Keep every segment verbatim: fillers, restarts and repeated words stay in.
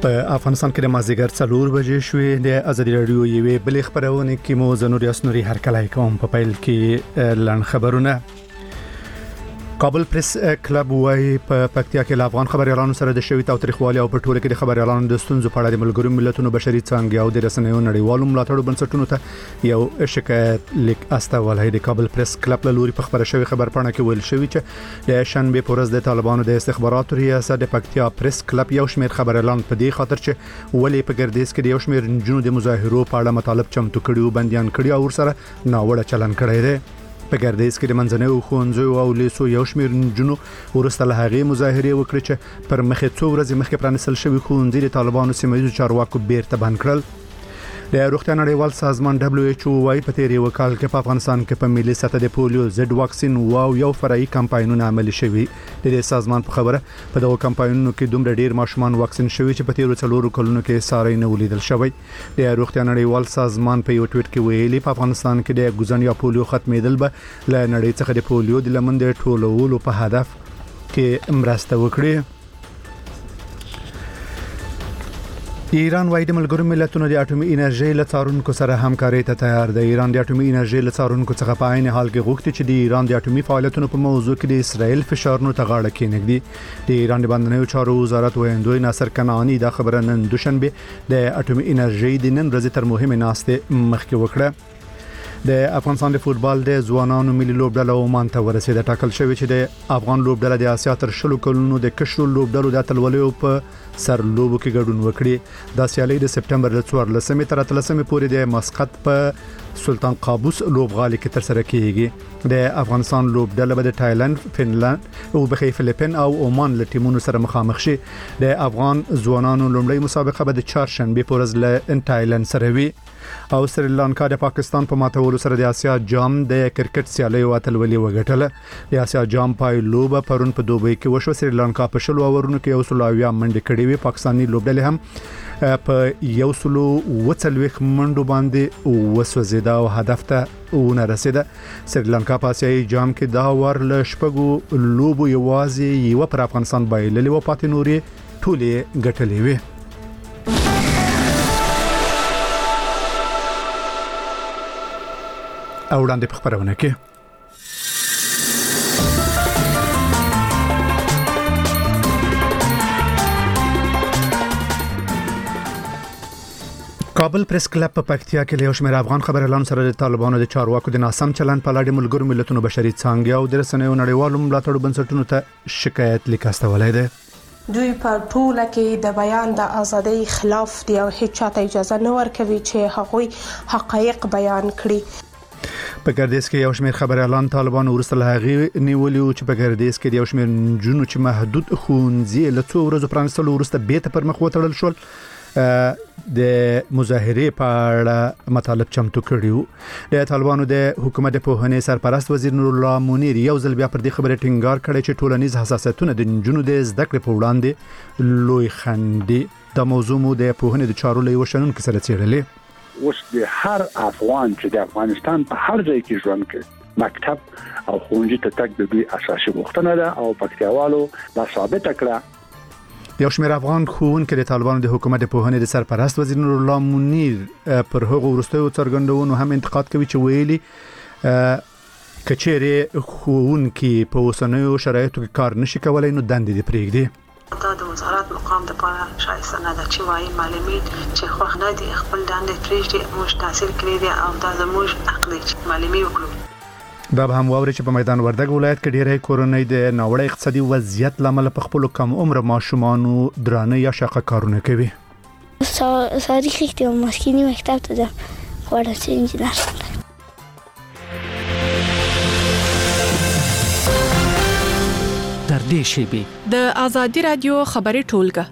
په افغانستان کې د مازیګر څلور بجې شوې د ازادي رادیو یوې بلې خبرونه کې مو زنوري اسنوري هر کله کوم په پیل کې لړن خبرونه. کابل پریس کلب وايي په پکتیا کې د افغان خبريالانو سره د شوی تاریخوالي او په ټوله کې د خبريالانو د ستونزو په اړه د ملګرو ملتونو بشري څانګې او د رسنیو نړیوالو ملاتړو بنسټونو ته یو شکایت لیک استولای. د کابل پریس کلب له لوري په خبره شوی خبرپاڼه کې ویل شوی چې د شنبه پر ورځ د طالبانو د استخباراتو ریاست د پکتیا پریس کلب یو شمېر خبريالان په دې خاطر چې ولې په ګردیز کې د یو شمېر نجونو د مظاهرو په اړه مطالب چمتو کړي او بنديان کړي او سره ناوړه چلن کړی دی. په ګردیز کې د منځنیو ښوونځیو او لیسو یو شمېر نجونو ورسته له هغې مظاهرې وکړې چې پر مخې څو ورځې مخکې پرانیستل شوي ښوونځي د طالبانو سیمه ییزو چارواکو بیرته بند کړل. د روغتیا نړیوال سازمان دبليو ایچ او وايي په تیر یو کال کې په افغانستان کې په ملي سطح د پولیو ضد واکسین واو یو فرعي کمپاینونه عملي شوي. د دې سازمان په خبره په دغه کمپاینونو کې دومره ډیر ماشومان واکسین شوي چې په تیر څلورو کلونو کې ساري نه ولیدل شوی. د روغتیا نړیوال سازمان په یو ټویټ کې ویلي په افغانستان کې د ګوزن یا پولیو ختمېدل به له نړۍ څخه د پولیو د لمن ټولولو په هدف کې مرسته وکړي. ایران وايي د ملګرو ملتونو د اټومي انرژي له څارونکو سره همکاري ته تیار دی. ایران د اټومي انرژي له څارونکو څخه په عین حال کې غوښتي چې د ایران د اټومي فعالیتونو په موضوع کې د اسرائیل فشارونو ته غاړه کېنږدي. د ایران د بندنیو چارو وزارت ویاندوی ناصر کنعانی دا خبره نن دوشنبه د اټومي انرژي د نن ورځې تر مهمه ناسته مخکې وکړه. د افغانستان د فوتبال د ځوانانو ملي لوبډله عمان ته ورسېده. ټاکل شوی چې د افغان لوبډله د آسیا تر شلو کلونو د کشرو لوبډلو د اتلولیو په سر لوبو کې ګډون وکړي. د سیالي د سپټمبر له څوارلسمې تر اتلسمې پورې د مسقط په سلطان قابوس لوبغالي کې تر سره کیږي. د افغانستان لوبډله به د تایلند، فنلند او بخي فلیپین او عمان له ټیمونو سره مخامخ شي. د افغان ځوانانو لومړی مسابقه به د چهارشنبه په ورځ له تایلند سره وي. او سریلانکا د پاکستان په ماتولو سره د آسیا جام د کرکټ سیالي واتلولي وګټله. د آسیا جام پای لوبه پرون په دوبۍ کې وشو. سریلانکا په شلو اورونو کې یو سل اویا منډه کړې وي. پاکستاني لوبډلې هم په یو سل وڅلويخ منډو باندې وسوځیدا او هدف ته ونه رسیده. سریلانکا په آسیایي جام کې دا ور له شپږو لوبو یوازې یو پر افغانستان بایللې و، پاتې نوري ټولې ګټلې وي. او وړاندې په خبرونه کې کابل پریس کلب په پکتیا کې له شمېر افغان خبريالانو سره د طالبانو د چارواکو د ناسم چلن په اړه ملګرو ملتونو بشري څانګې او د رسنیو نړیوالو ملاتړو بنسټونو ته شکایت لیک استولای دی. دوی په ټوله کې د بیان د ازادۍ خلاف دی او هیڅ چاته اجازه نه ورکوي چې هغوی حقایق بیان کړي. په ګردیز کې یو شمېر خبريالان طالبان ورسته له هغې نیولي چې په ګردیز کې یو شمېر نجونو چې محدود ښوونځي له څو ورځو پرانیستلو وروسته بیرته پر مخ وتړل شول د مظاهرې په اړه مطالب چمتو کړیو. د طالبانو د حکومت په پوهنې سرپرست وزیر نور الله منیر یو ځل بیا پر دې خبره ټینګار کړی چې ټولنیز حساسیتونه د نجونو د زده کړې په وړاندې لوی خنډ. د موضوع مو د پوهنې د چارو له وشنونکو سره څېړلې. اوس د هر افغان چې د افغانستان په هر ځای کې ژوند کوي مکتب او ښوونځي ته تګ د دوی اساسي غوښتنه ده او پکتیاوالو دا ثابت کړه. یو شمېر افغان ښوونکي د طالبانو د حکومت د پوهنې د سرپرست وزیر نور الله منیر پر هغو وروستیو څرګندونو هم انتقاد کوي چې ویلي کچېرې ښوونکي په اوسنیو شرایطو کې کار نشي کولای نو دندې دې پرېږدي. دا د وزارت مقام د پاره شایسته نه ده چې وایي معلمین چې خوښ نه دي خپل دندې پرېږدي. موږ تحصیل کړی دی او دا زموږ حق دی چې معلمي وکړو. دا به هم واوري چې په میدان وردګ ولایت کې ډېری کورنۍ د ناوړه اقتصادي وضعیت لامل په خپل کم عمر ماشومانو درانه یا شاقه کارونه کوي. ساری خیختی و ماسکینی مکتب دادم خوارنسی انجینر شدم. در دې شیبې د ازادي رادیو خبري ټولګه.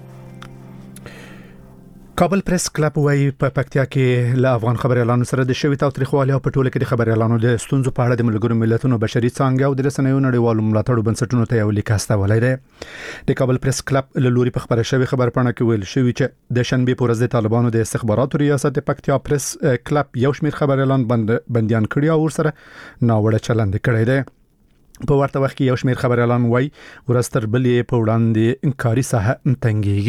کابل پریس کلب وايي په پکتیا کې له افغان خبريالانو سره د شوی تاریخوالي او په ټوله کې د خبريالانو د ستونزو په اړه د ملګرو ملتونو بشري څانګې او د رسنیو نړیوالو ملاتړو بنسټونو ته یو لیک استولای دی. د کابل پریس کلب له لوري په خبره شوی خبرپاڼه کې ویل شوی چې د شنبه پر ورځ د طالبانو د استخباراتو ریاست د پکتیا پریس کلب یو شمېر خبريالان بند بنديان کړي او ورسره ناوړه چلند کړی دی. په ورته وخت کې یو شمېر خبريالان وايي ورستر بلې په وړاندې انکاري ساحه تنګيږي.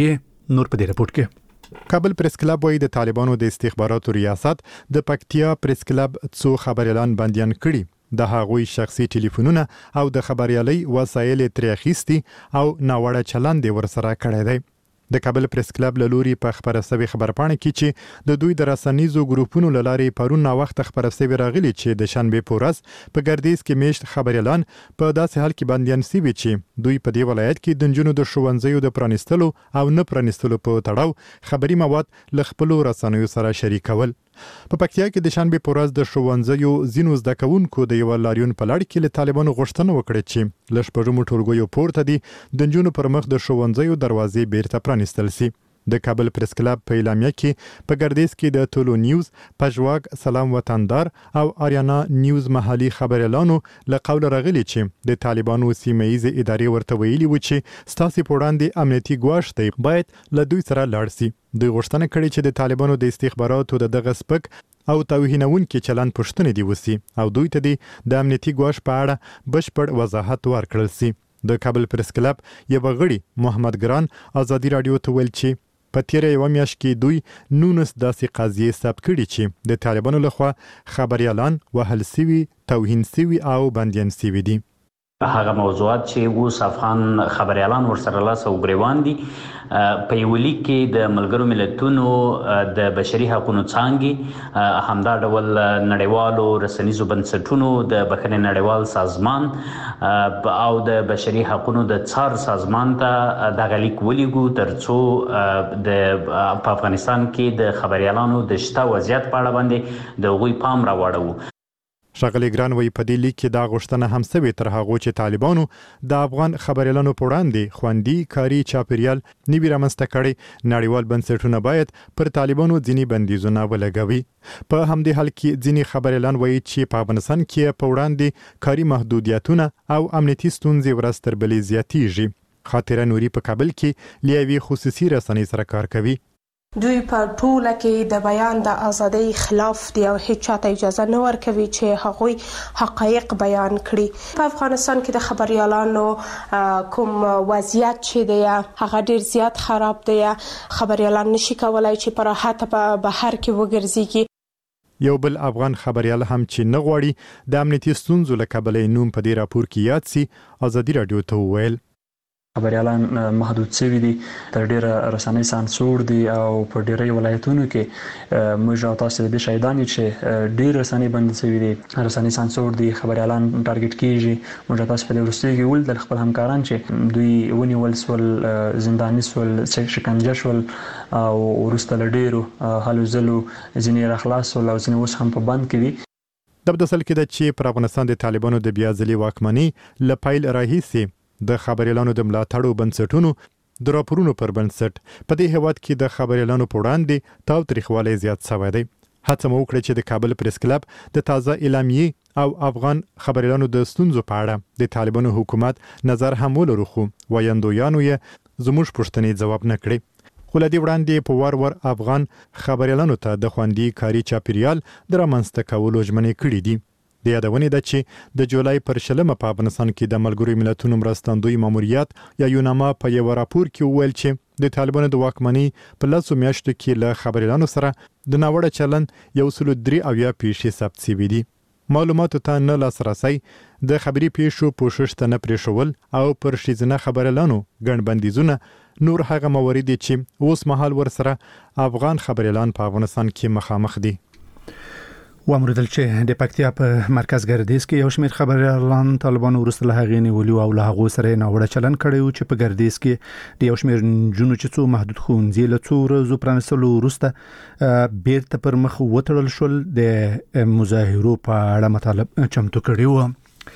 نور په دې رپورت کې کابل پریس کلب وايي د طالبانو د استخباراتو ریاست د پکتیا پریس کلب څو خبريالان بنديان کړي د هغوی شخصي ټلیفونونه او د خبريالي وسایل ترې اخیستي او ناوړه چلند ورسره کړی دی. د کابل پریس کلب له لوري په خبره سوي خبرپاڼه کې چې د دوی د رسنیزو ګروپونو له لارې پرون نا وخت خبره سوي راغلي چې د شنبه په ورځ په ګردیز کې میشت خبريالان په داسې حال کې بنديان سوي چې دوی په دې ولایت کې د نجونو د ښوونځیو د پرانیستلو او نه پرانیستلو په تړاو خبري مواد له خپلو رسنیو سره شریکول. په پکتیا کې د شنبه په ورځ د ښوونځیو ځینو زده کوونکو د یو لاریون په لړ کې له طالبانو غوښتنه وکړه چې له شپږمو ټولګیو پورته دي د نجونو پر مخ د ښوونځیو دروازې بیرته پرانیستل شي. د کابل پریس کلب په اعلامیه کې په ګردیز کې د ټولو نیوز، پژواک، سلام وطندار او آریانا نیوز محلي خبريالانو له قول راغلي چې د طالبانو سیمه ییزې ادارې ورته ویلي و چې ستاسو په وړاندې امنیتي ګواښ دی باید له دوی سره لاړ شي. دوی غوښتنه کړې چې د طالبانو د استخباراتو د دغه سپک او توهینونکي چلند پوښتنې دی وسی او دوی ته د امنیتي ګواښ په اړه بشپړ وضاحت ورکړل شي. د کابل پریس کلب یو غړي محمد ګران ازادي رادیو ته ویل چې په تیره یو میاشت کې دوی نونس داسې قضیې ثبت کړي چې د طالبانو لخوا خبريالان وهل سوي، توهین سوي او بنديان سوي دي. هغه موضوعات چې اوس افغان خبريالان ورسره لاس او ګریوان دي په یو لیک کې د ملګرو ملتونو د بشري حقوقو څانګې همدا ډول نړیوالو رسنیزو بنسټونو د بخښنې نړیوال سازمان او د بشري حقوقو د څار سازمان ته دغه لیک ولیږو ترڅو د په افغانستان کې د خبريالانو د شته وضعیت په اړه باندې د غوي پام راوړو. ښاغلي ګران وایي په دې لیک کې دا غوښتنه هم سوې تر هغو چې طالبانو د افغان خبريالانو په وړاندې خوندي کاري چاپیریال نوي رامنځته کړي. نړیوال بنسټونه باید پر طالبانو ځینې بندیزونه ولګوي. په همدې حال کې ځینې خبريالان وایي چې په افغانستان کې په وړاندې کاري محدودیتونه او امنیتي ستونزې ورځ تر بلې زیاتېږي. خاطره نوري په کابل کې له یوې خصوصي رسنۍ سره کار کوي. دوی په ټوله کې د بیان د ازادۍ خلاف دي او هیڅ چاته اجازه نه ورکوي چې هغوی حقایق بیان کړي. په افغانستان کې د خبريالانو کوم وضعیت چې دی هغه ډیر زیات خراب دی. خبريالان نشي کولای چې په راحت په بهر کې وګرځيږي. یو بل افغان خبريال هم چې نه غواړي د امنیتي ستونزو له کبله نوم په دې راپور کې یاد سي ازادي رادیو ته وویل. خبريالان محدود شوي دي، تر ډیره رسنۍ سانسور دي او په ډیری ولایتونو کې موږ او تاسو د شاهدان چې ډیر رسنۍ بند شوي دي، رسنۍ سانسور دي، خبريالان ټارګټ کیږي. موږ تاسو په ورستۍ کې ول د خپل همکاران چې دوی ونیول سول، زنداني سول، شکنجه شول او ورسته لډیرو هلو زلو ځینې راخلاص ول او ځینې اوس هم په بند کې دي. د بدسل کې د چې پر افغانستان د طالبانو د بیا ځلي واکمنۍ لپایل راهیسي د خبريالانو د ملاتړو بنسټونو د راپورونو پر بنسټ په دې هیواد کې د خبريالانو په وړاندې تاو تاریخوالی زیات شوی دی. هڅه مو وکړه چې د کابل پریس کلب د تازه اعلامیې او افغان خبريالانو د ستونزو په اړه د طالبانو حکومت نظر هم ولرو، خو وایندویانو یې زموږ پوښتنې ځواب نه کړي. خو له دې وړاندې په وار ور افغان خبريالانو ته د خوندي کاري چاپیریال د رامنځته کولو ژمنې کړې دي. د یادونې ده چې د جولای پر شلمه په افغانستان کې د ملګرو ملتونو مرستندوی ماموریت یا یوناما په یو راپور کې وویل چې د طالبانو د واکمنۍ په لسو میاشتو کې له خبريالانو سره د ناوړه چلند یو سل درې اویا پیښې ثبت شوي دي. معلوماتو ته نه لاسرسی، د خبري پیښو پوښښ ته نه پرېښول او پر ښځینه خبريالانو ګڼ بندیزونه نور هغه موارد دي چې اوس مهال ورسره افغان خبريالان په افغانستان کې مخامخ دي. وامردل چې د پکتیا په مرکز ګردیز کې یو شمېر خبريالان طالبانو وروسته له هغې نیولي او له هغو سره ناوړه چلند کړی و چې په ګردیز کې د یو شمېر نجونو چې څو محدود ښوونځي له څو ورځو پرانیستلو وروسته بیرته پر مخ وتړل شول. د مظاهرو په اړه مطالب چمتو کړي وو.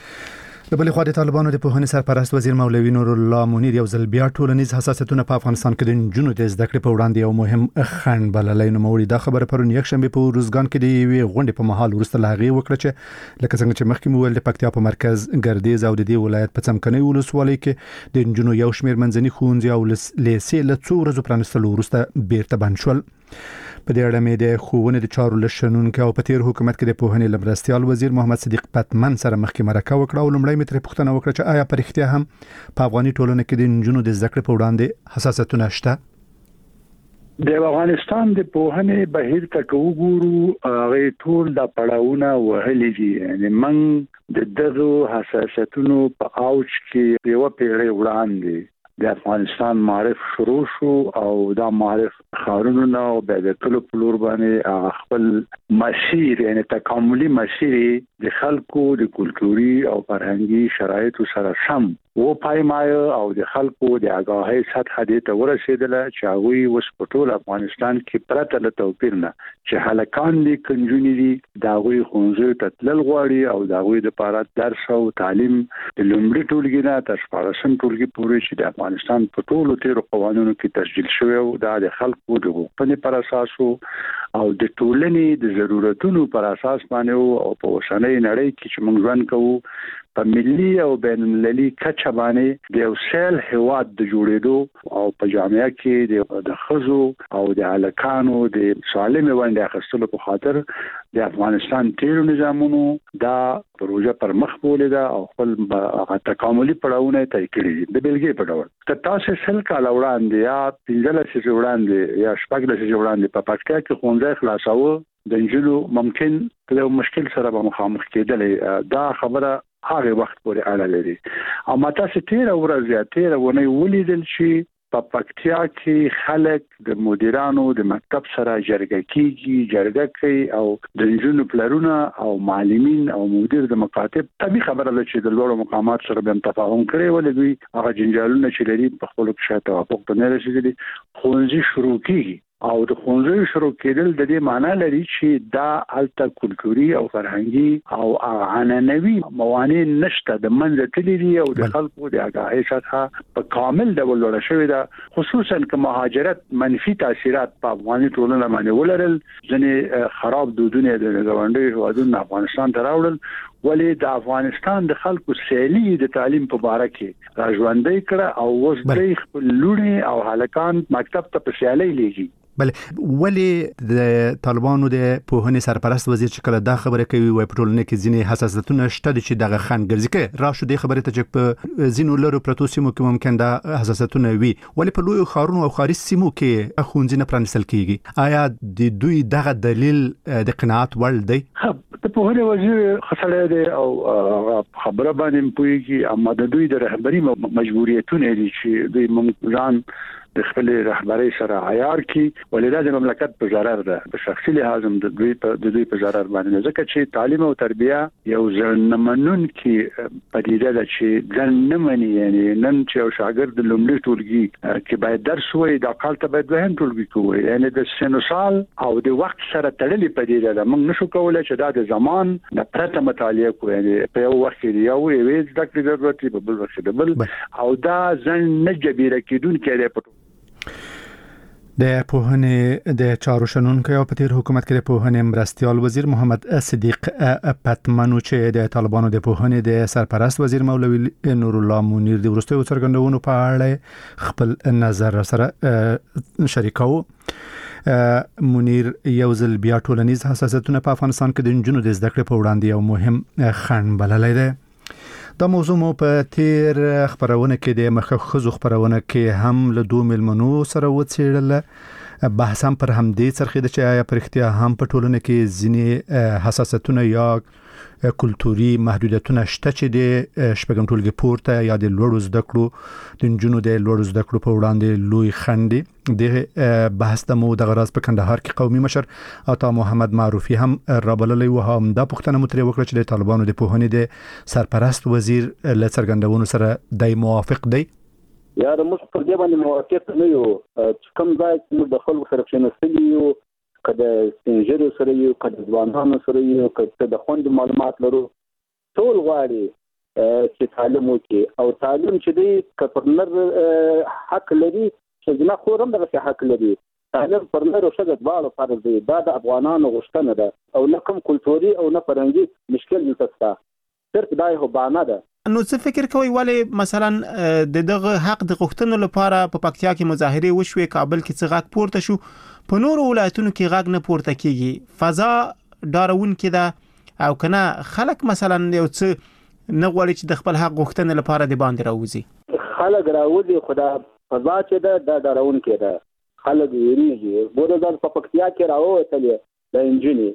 د بلې خوا د طالبانو د پوهنې سرپرست وزیر مولوي نور الله منیر یو ځل بیا ټولنیز حساسیتونه په افغانستان کې د نجونو د زده کړې په وړاندې یو مهم خنډ بللی. نوموړي دا خبره پرون یکشنبه په روزګان کې د یوې غونډې په مهال وروسته له هغې وکړه چې لکه څنګه چې مخکې مو ویل د پکتیا په مرکز ګردیز او د دې ولایت په څمکنۍ ولسوالۍ کې د نجونو یو شمېر منځني ښوونځي او لیسې له څو ورځو پرانیستلو وروسته بیرته بند شول. په دې اړه مې د ښوونې د چارو له شنونکي او په تیر حکومت کې د پوهنې له مرستیال وزیر محمد صدیق پتمن سره مخکې مرکه وکړه او لومړی مې ترې پوښتنه وکړه چې آیا په رښتیا هم په افغاني ټولنه کې د نجونو د زده کړې په وړاندې حساسیتونه شته؟ د افغانستان د پوهنې بهیر ته وګورو هغه ټول د پړاوونه وهلي دي یعنی من د دغه حساسیتونو په اوج کې یو پیړۍ وړاندې د افغانستان معرف شروع شو او دا معرف خارونو او د ټولو پلور باندې خپل مسیر یعنی تکاملي مسیر د خلکو د کلتوري او فرهنګي شرایطو سره سم و پایمای او د خلکو د آگاهی سطح دې ته ورسېدله چې هغه وس په ټول افغانستان کې پرته له توپیر نه چې هلکان دي کنجونی دي دا غوي خونځو ته تلل غواړي او دا غوي د پاره درس او تعلیم د لومړي ټولګي نه تر شپږم ټولګي پورې چې د افغانستان په ټولو تیرو قوانینو کې تسجیل شوی او دا د خلکو د غوښتنې پر اساس او د ټولنې د ضرورتونو پر اساس باندې او په اوسنۍ نړۍ کې چې موږ ژوند کوو په ملي او بین المللي کچه باندې د اوسل هواد د جوړېدو او په جامعه کې د خزو او د الکانو د سالم ونډه اخیستلو په خاطر د افغانستان تیرو نظامونو دا پروژه پر مخ بولیدا او خپل تکاملي پړاوونه طی کړي دي د بلګي په ډول که تاسو سل کال وړاندې یا پنځله سې وړاندې یا شپږله سې وړاندې په پکتیا کې خونځه خلاصاوه د انجلو ممکن کله مشکل سره به مخامخ کېدل دا خبره هغه وخت پورې اړه لري او ماته ستیر ورځ یا تیر ونه ولیدل شي په پکتیا کې خلک د مدیرانو د مکتب سره جرګه کیږي جرګه کوي او د انجونو پلرونه او معلمین او مدیر د مکاتب طبي خبره ده چې د لوړو مقامات سره به تفاهم کړي ولې هغه جنجالونه چې لري په خپل کې توافق ته نه رسیدلي خونځي شروع کیږي او د خونځي شروع کېدل د دې معنی لري چې دا الته کلتوري او فرهنګي او عنعنوي موانع نشته د منځ تللی دي او د خلکو د آگاهی سطح په کامل ډول لوړ شوی ده خصوصا که مهاجرت منفي تاثیرات په افغاني ټولنه باندې ولرل ځنې خراب دودونه د غونډې هوادونو افغانستان ته راوړل ولې د افغانستان د خلکو سیالي د تعلیم په اړه کې راځوندې کړه او اوس د خپل لوري او هلکان مکتب ته په سیالي لیږي بل ولې د طالبانو د پوهنې سرپرست وزیر چې کله دا خبره کوي وای په ټولنه کې ځینې حساسیتونه شته چې دغه خنګرځي کې را شو د خبره ته چې په ځینو لرو پروتو سیمو کې ممکن دا حساسیتونه وي ولې په لوی خارونو او خارج سیمو کې خونځنه پرانستل کیږي آیا د دوی دغه دلیل د قناعت وړ دی د پوهنې وزیر خسړې دی او خبره باندې پوهیږي اما د دوی د رهبری مجبوریتونه دي چې دوی ممکن د خپل رهبری سره عیار کی ولدا د مملکت په ضرر ده په شخصي لحاظ د دوی په د دوی په ضرر باندې ځکه چې تعلیم او تربیه یو ځنمنون کې پدیده ده چې ځن نه مني یعنی نن چې یو شاګرد د لومړي ټولګي کې باید درس وایي د کال ته باید وهم ټولګي کوي یعنی د سنوسال او د وخت سره تړلې پدیده ده موږ نشو کولای چې دا د زمان د پرته مطالعه کوو یعنی په یو وخت کې یو ویز د کړي ضرورت په بل وخت کې بل او دا ځن نه جبیره کېدونکې ده د پوهنې د چارو شنونکو او په تیر حکومت کې د پوهنې مرستيال وزیر محمد صدیق پتمنو چې د طالبانو د پوهنې د سرپرست وزیر مولوی نور الله منیر د ورستیو څرګندونو په اړه خپل نظر سره شریکاو منیر یو ځل بیا ټولنیز حساسیتونه په افغانستان کې د جنونو د زده کړې په وړاندې یو مهم خنډ بللی دی دا موضوع مو په تیر خبرونه کې د مخه خزو خبرونه کې هم له دوه ملمنو سره وڅېړل بحث هم پر هم دې څرخیده چې آیا پر اختیار هم په ټولنه کې ځینې حساسیتونه یا کلتوري محدودیتونه شته چې د شپږم ټولګي پورته یا د لوړو زده کړو د جنونو د لوړو زده کړو په وړاندې لوی خنډ د بحث د مو د غراز په کندهار کې قومي مشر عطا محمد معروفي هم رابللی و هم د پښتنه متری وکړه چې د طالبانو د پوهنې د سرپرست وزیر له څرګندونو سره د موافق دی یا موږ په دې باندې موافق نه یو چې کوم ځای چې د خلکو سره شناختی یو کله سنجرو سره یو کله ځوانانو سره یو کله د خوند معلومات لرو ټول غواړي چې تعلیم وکړي او تعلیم چې دی کپرنر حق لري چې نه خورم دغه حق لري تعلیم پرنر او شګت باندې فرض دی دا د افغانانو غوښتنه ده او نه کوم کلتوري او نه فرهنګي مشکل نشته صرف دا یو بهانه ده نو څه فکر کوي ولې مثلا د دغه حق د غوښتنو لپاره په پکتیا کې مظاهره وشوي کابل کې څه غاک پورته شو په نورو ولایتونو کې غاک نه پورته کیږي فضا ډارون کې ده او کنه خلک مثلا یو څه نه غواړي چې د خپل حق غوښتنې لپاره د باندې راوځي خلک راوځي خدا فضا چې ده د ډارون کې ده خلک ویریږي. بوده د پکتیا کې راووتلې د انجینی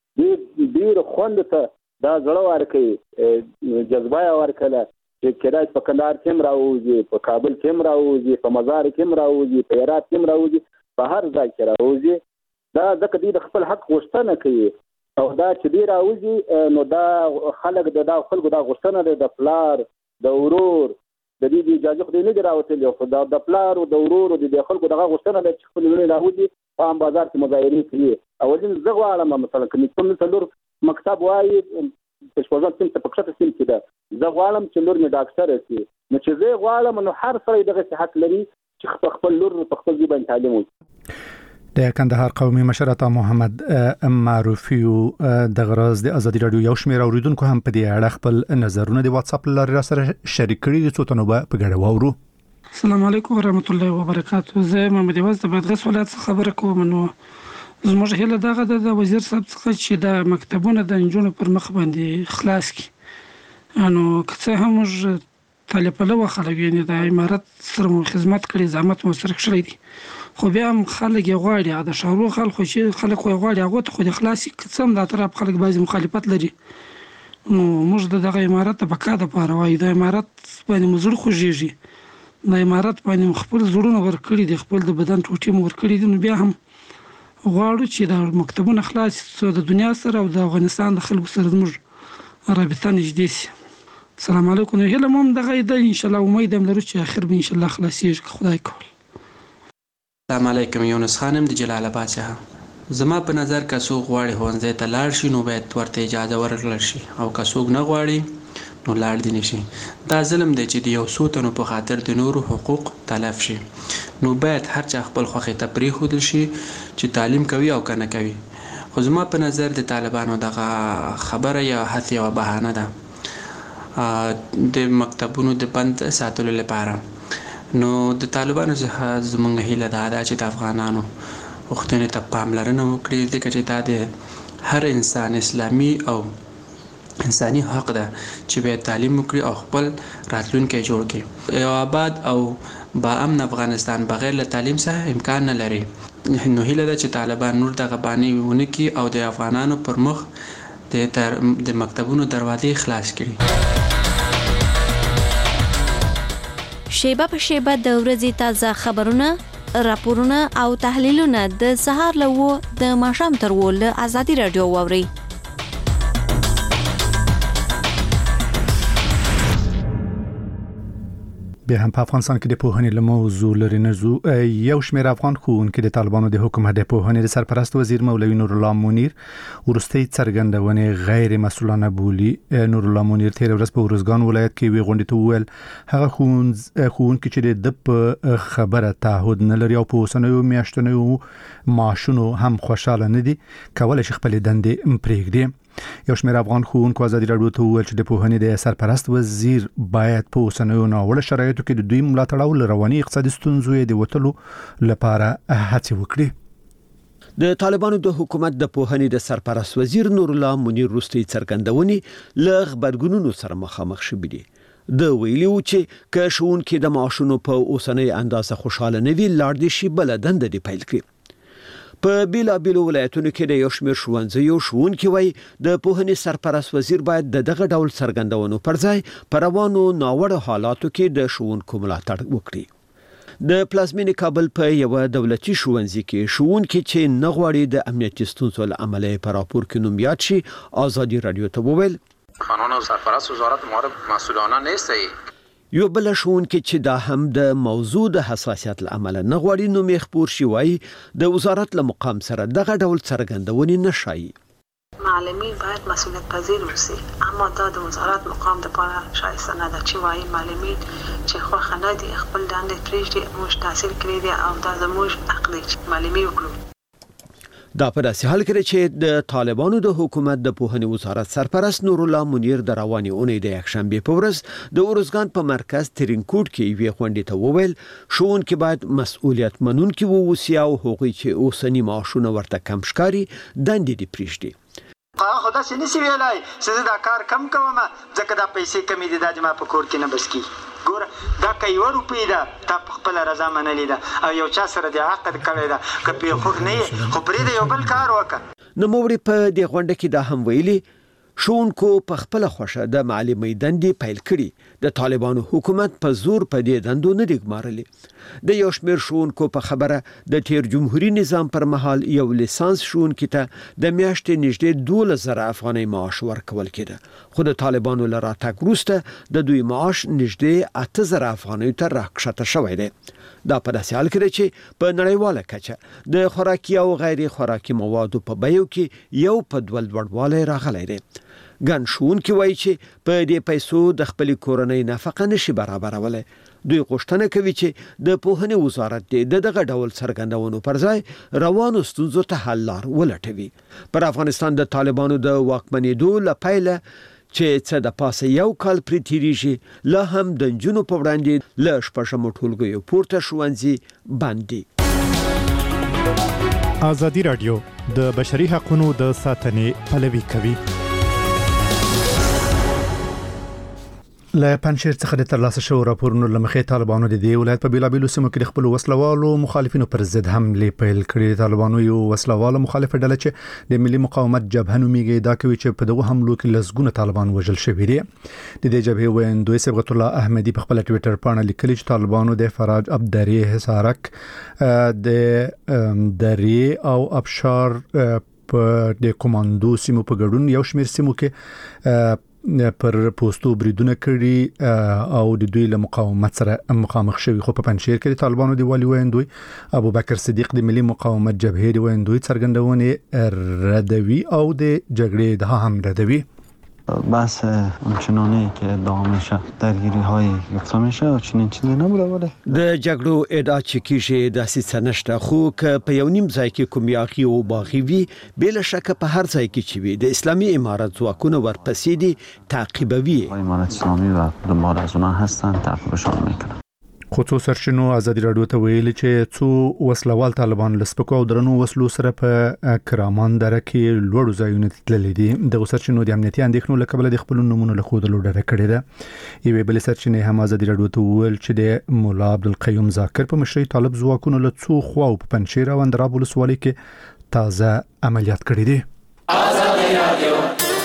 دې ډیر خوند ته دا زړه ورکړي جذبه ورکړه چې کله په کندهار کې راوځي، په کابل کې راوځي، په مزار کې راوځي، په هرات کې راوځي، په هر ځای کې راوځي. دا ځکه دې د خپل حق غوښتنه کوي او دا چې دې راوځي نو دا خلک د دا خلکو دا غوښتنه ده د پلار د ورور د دې اجازه خو نه دی راوتلی، خو دا د پلار او د ورور د خلکو دغه غوښتنه ده چې خپل ولې راوځي په عام بازار کې مظاهرې کوي. اولین زه غواړم مثلا که کوم څلور مکتب وایي په شپږم سیم ته پکښته سیم کې ده، زه غواړم چې لور مې ډاکټر شي، نو چې زه غواړم نو هر سړی دغه حق لري چې خپل لور په خپل ژبه تعلیم وکړي. د کندهار قومي مشر عطا محمد معروفي د غراز د ازادي رادیو یو شمېر اوریدونکو هم په دې اړه خپل نظرونه د واتس اپ لارې را سره شریک کړي دي. څو تنو به په ګډه واورو. السلام علیکم ورحمت الله وبرکاته. زه محمد یواز د بادغیس ولایت څخه خبره کوم. نو زموږ هیله دغه ده د وزیر صاحب څخه چې د مکتبونو د نجونو پر مخ باندې خلاص کړي. نو که څه هم موږ طالب پلوه خلک یعنې د امارت سره مو خدمت کړي، زحمت مو سره کړی دي، خو بیا هم خلک یې غواړي د شهرو خلکو چې خلک خو یې غواړي هغو ته خو د خلاصي که څه هم دا طرف خلک بعضې مخالفت لري. نو موږ د دغه امارت د بقا دپاره وایو د امارت باندې مو زړه خوږېږي، د امارت باندې مو خپل زړونه ورکړي دي، خپل د بدن ټوټې مو ورکړي دي. نو بیا هم غواړو چې د مکتبونه خلاص څو د دنیا سره او د افغانستان د خلکو سره زموږ رابطه نږدې شي. السلام علیکم. نو هیله مو هم دغه ده، انشاءالله امید هم لرو چې اخر به انشاءالله خلاصېږي که خدای کول. السلام علیکم. یونس خانم د جلال آباد څخه. زما په نظر که څوک غواړي ښوونځي ته لاړ شي نو باید ورته اجازه ورکړل شي، او که څوک نه غواړي نو لاړ دې نه شي. دا ظلم دی چې د یو څو تنو په خاطر د نورو حقوق تلف شي. نو باید هر چا خپل خوښې ته پرېښودل شي چې تعلیم کوي او که نه کوي. خو زما په نظر د طالبانو دغه خبره یا هڅې یوه بهانه ده د مکتبونو د بند ساتلو لپاره. نو د طالبانو څخه زموږ هیله دا ده چې د افغانانو غوښتنې ته پاملرنه وکړي، ځکه چې دا د هر انسان اسلامي او انساني حق ده چې باید تعلیم وکړي او خپل راتلونکی جوړ کړي. یو آباد او با امن افغانستان بغیر له تعلیم څخه امکان نه لري. نو هیله ده چې طالبان نور دغه بانې ونه کړي او د افغانانو پر مخ د مکتبونو دروازې خلاص کړي. شیبه په شیبه د ورځې تازه خبرونه، راپورونه او تحلیلونه د سهار له وو د ماښام تر وو له ازادي رادیو واورئ. بیا هم په افغانستان کې د پوهنې له موضوع لري نرځو. یو شمېر افغان ښوونکي د طالبانو د حکومت د پوهنې د سرپرست وزیر مولوي نور الله منیر وروستۍ څرګندونې غیر مسؤلانه بولي. نور الله منیر تېره ورځ په ارزګان ولایت کې یوې غونډې ته وویل هغه ښوونکي چې د په خبره تعهد نه لري او په اوسنیو میاشتنیو معاشونو هم خوشحاله نه دي کولی شي خپلې دندې پرېږدي. یو شمېر افغان ښوونکو ازادي راډیو ته وویل چې د پوهنې د سرپرست وزیر باید په اوسنیو ناوړه شرایطو کې د دوی ملاتړ او له رواني اقتصادي ستونزو د وتلو لپاره هڅې وکړي. د طالبانو د حکومت د پوهنې د سرپرست وزیر نور الله منیر وروستۍ څرګندونې له غبرګونونو سره مخامخ شوي دي. د ویلي و چې که ښوونکي د معاشونو په اوسنۍ اندازه خوشحاله نه وي لاړ دې شي بله دنده دې پیل کړي. په بیلابیلو ولایتونو کې د یو شمېر ښوونځیو ښوونکي وایي د پوهنې سرپرست وزیر باید د دغه ډول څرګندونو پر ځای په روانو ناوړه حالاتو کې د ښوونکو ملاتړ وکړي. د پلازمینې کابل په یوه دولتي ښوونځي کې ښوونکي چې نه غواړي د امنیتي ستونزو له امله په راپور کې نوم یاد شي ازادي راډیو ته وویل قانون سرپرست وزارت معارف مسئولانه نیست. یو بل ښوونکی چې دا هم د موضوع د حساسیت له امله نه غواړي نوم یې خپور شي وایي د وزارت له مقام سره دغه ډول څرګندونې نه ښایي. معلمین باید مسئولیت پذیر اوسي، اما دا د وزارت مقام دپاره شایسته نه ده چې وایي معلمین چې خوښه نه دي خپل دندې پرېږدي، موږ تحصیل کړی دی او دا زموږ حق دی چې معلمي وکړو. دا په داسې حال کې چې د طالبانو د حکومت د پوهنې وزارت سرپرست نور الله منیر د روانې اونۍ د یکشنبې په ورځ د ارزګان په مرکز ترینکوټ کې یوې غونډې ته وویل ښوونکي باید مسؤلیت منونکي واوسي او هغوی چې اوسني معاشونه ورته کم ښکاري دندې دې پرېږدي. هغه داسې نشي ویلی چې زه دا کار کم کوم ځکه دا پیسې کمې دي دا د ما په کور کې نه بس کېږي. ګوره دا که یو روپۍ ده تا په خپله رضا منلې ده او یو چا سره د عقد کړی ده که پرې خوښ نه یې خو پرېږده یو بل کار وکړه. نوموړي په دې غونډه کې دا هم ویلي ښوونکو په خپله خوښه د معلمۍ دندې پیل کړي. د طالبانو حکومت په زور په دې دندو نه دي ګمارلې. د یو شمېر ښوونکو په خبره د تیر جمهوریت نظام پر مهال یو لیسانس ښوونکي ته د میاشتې نږدې دولس زره افغانۍ معاش ورکول کېده، خو د طالبانو له راتګ وروسته د دوی معاش نږدې اته زره افغانیو ته راکښته شوی دی. دا په داسې حال کې ده چې په نړیواله کچه د خوراکي او غیر خوراکي موادو په بیو کې یو په دوه لوړوالی راغلی دی. ګڼ ښوونکي وایي چې په دې پیسو د خپلې کورنۍ نفقه نشي برابرولی. دوی غوښتنه کوي چې د پوهنې وزارت د دغه ډول څرګندونو پر ځای روانو ستونزو ته حل لار ولټوي. پر افغانستان د طالبانو د واکمنېدو له پیله چې څه د پاسه یو کال پرې تیریږي، لا هم د نجونو په وړاندې له شپږمو ټولګیو پورته ښوونځي بند دي. ازادي راډیو د بشري حقوقو د ساتنې پلوي کوي. له پنځیر څخه د ترلاسه شو راپورونو لمخې طالبانو د دې ولایت په بیلابیلو سیمو کې خپل وسلوالو مخالفینو پر ضد حمله پیل کړې. طالبانو یو وسلوالو مخالف ډله چې د ملي مقاومت جبهه نومیږي دا کوي چې په دغه حملو کې لسګونه طالبان وژل شوي دي. د دې جبهې ویندوی صبغت الله احمدي په خپل ټوئیټر باندې لیکلي چې طالبانو د فراج ابدري حصارک د دري او ابشار په د کمانډو سیمو په ګډون یو شمېر سیمو کې پر پوسټو بریدونه کړي او د دوی له مقاومت سره مخامخ شوي. خو په پنځیر کې طالبانو دی والي ویندوی ابو بکر صدیق د ملي مقاومت جبهې دی ویندوی څرګندونه ردوي او د جګړې د هم ردوي. بحث اونچنانی که ادعا میشه درگیری های گفته میشه و چنین چیزی نبوده بوده. د جګړو ادعا چې کیږي داسې څه نشته، خو که په یو نیم ځای کې کوم یاغي او باغي وي بلا شک په هر ځای کې چې وي د اسلامي امارت ځواکونه ورپسې دي تعقیبوي. امارت اسلامی و دنبال از اونها هستن، تعقیبشون میکنن. خو څو سرچینو ازادي راډیو ته ویل چې څو وسلوال طالبان لسپکو او درنو وسلو سره په کرمان دره کې لوړ ځایونه تللي دي. د سرچینو د امنیتي اندېښنو له کبله د خپل نمونه له خوده لوړه کړې ده. یوه بل سرچینه هم ازادي راډیو ته ویل چې د مولا عبدالقیوم ذاکر په مشرۍ طالب ځواکونو له څو خواو په پنځیر او اندراب ولسوالۍ کې تازه عملیات کړي دي. ازادي راډیو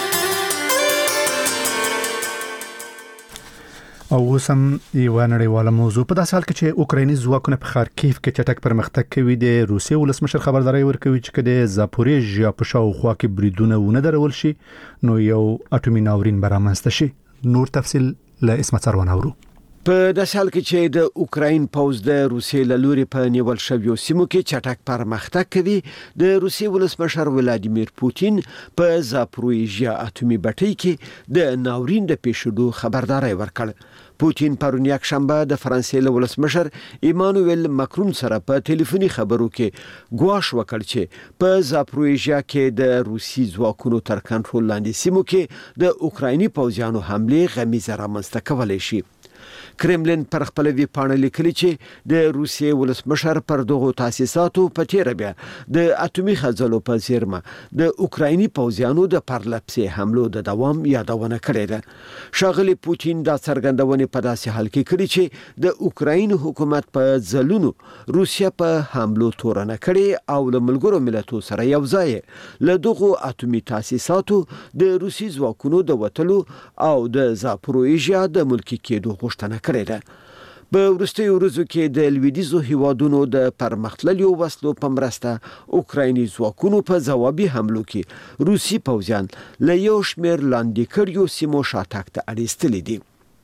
او وسم یو نړیواله موضوع په داسې حال کې چې اوکرایني ځواکونه په خارکیف کې چټک پرمختګ کوي. د روسیې ولسمشر خبرداري ورکوي چې د زاپوریژیا په شاوخوا کې بریدونه ونه درول شي نو یو اټومي ناورین برامنځته شي. نور تفصيل له اسمت سروان اورو. په داسې حال کې چې د اوکراین پوز د روسیې له لوري په نیول شویو سیمو کې چټک پرمختګ کوي، د روسیې ولسمشر ولادیمیر پوتین په زاپوریژیا اټومي بټۍ کې د ناورین د پیښېدو خبرداري ورکړ. پوتین پرون یک شنبه د فرانسې له ولسمشر ایمانوئل ماکرون سره په ټلیفوني خبرو کې ګواښ وکړ چې په زاپوریژیا کې د روسي ځواکونو تر کنټرول لاندې سیمو کې د اوکرایني پوځیانو حمله غمیزه رامنځته کولای شي. کرملین پر خپل وی پاڼه لیکلي چې د روسیې ولسمشر پر دغه تاسیساتو په تیر بیا د اټومي خزلو په زیرمه د اوکرایني پوځیانو د پرلپسې حملو د دوام یادونه کړې ده. شاغلی پوتین دا څرګندونه په داسې حال کې کړې چې د اوکراین حکومت په ځلونو روسیا په حملو تورنه کړې او له ملګرو ملتونو سره یو ځای له دغه اټومي تاسیساتو د روسي ځواکونو د وټلو او د زاپوریژیا د ملکی کېدو غوښتنه کړې ده. په وروستیو ورځو کې د لویدیځو هیوادونو د پرمختللو وسلو په مرسته اوکرایني ځواکونو په ځوابي حملو کې روسي پوځیان له یو شمېر لاندې کړیو سیمو شاتګ ته اړیستلي دي.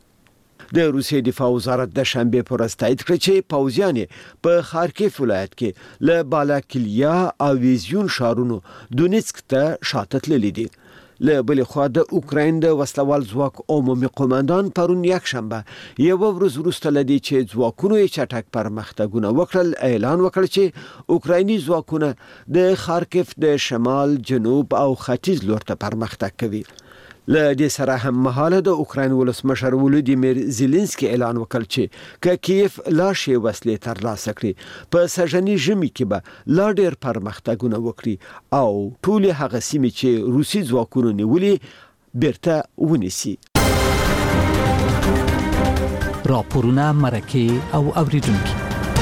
د روسیې دفاع وزارت د شنبه پر ورځ تایید کړ چې پوځیان په خارکیف ولایت کې له بالاکلیا او ویزیون ښارونو دونیتسک ته شاته تللي دي. له بل خوا د اوکراین د وسلوال ځواک عمومي قوماندان پرون یک شنبه یو ورځ وروسته لدی چې ځواکونو یې چټک پرمختګونه وکړل اعلان وکړ چې اوکرایني ځواکونه د خارکیف د شمال، جنوب او ختیځ لور ته پرمختګ کوي. له دې سره هم مهاله د اوکراین ولسمشر ولودیمیر زيلنسکي اعلان وکړ چې ک کیف لا شی وسلې ترلاسه کړي په سژنی ژمي کې به لا ډېر پرمختګونه وکړي او ټول هغه سیمې چې روسي ځواکونو نیولې بیرته ونیسي. راپورونه، مرکې او اوریدونکو.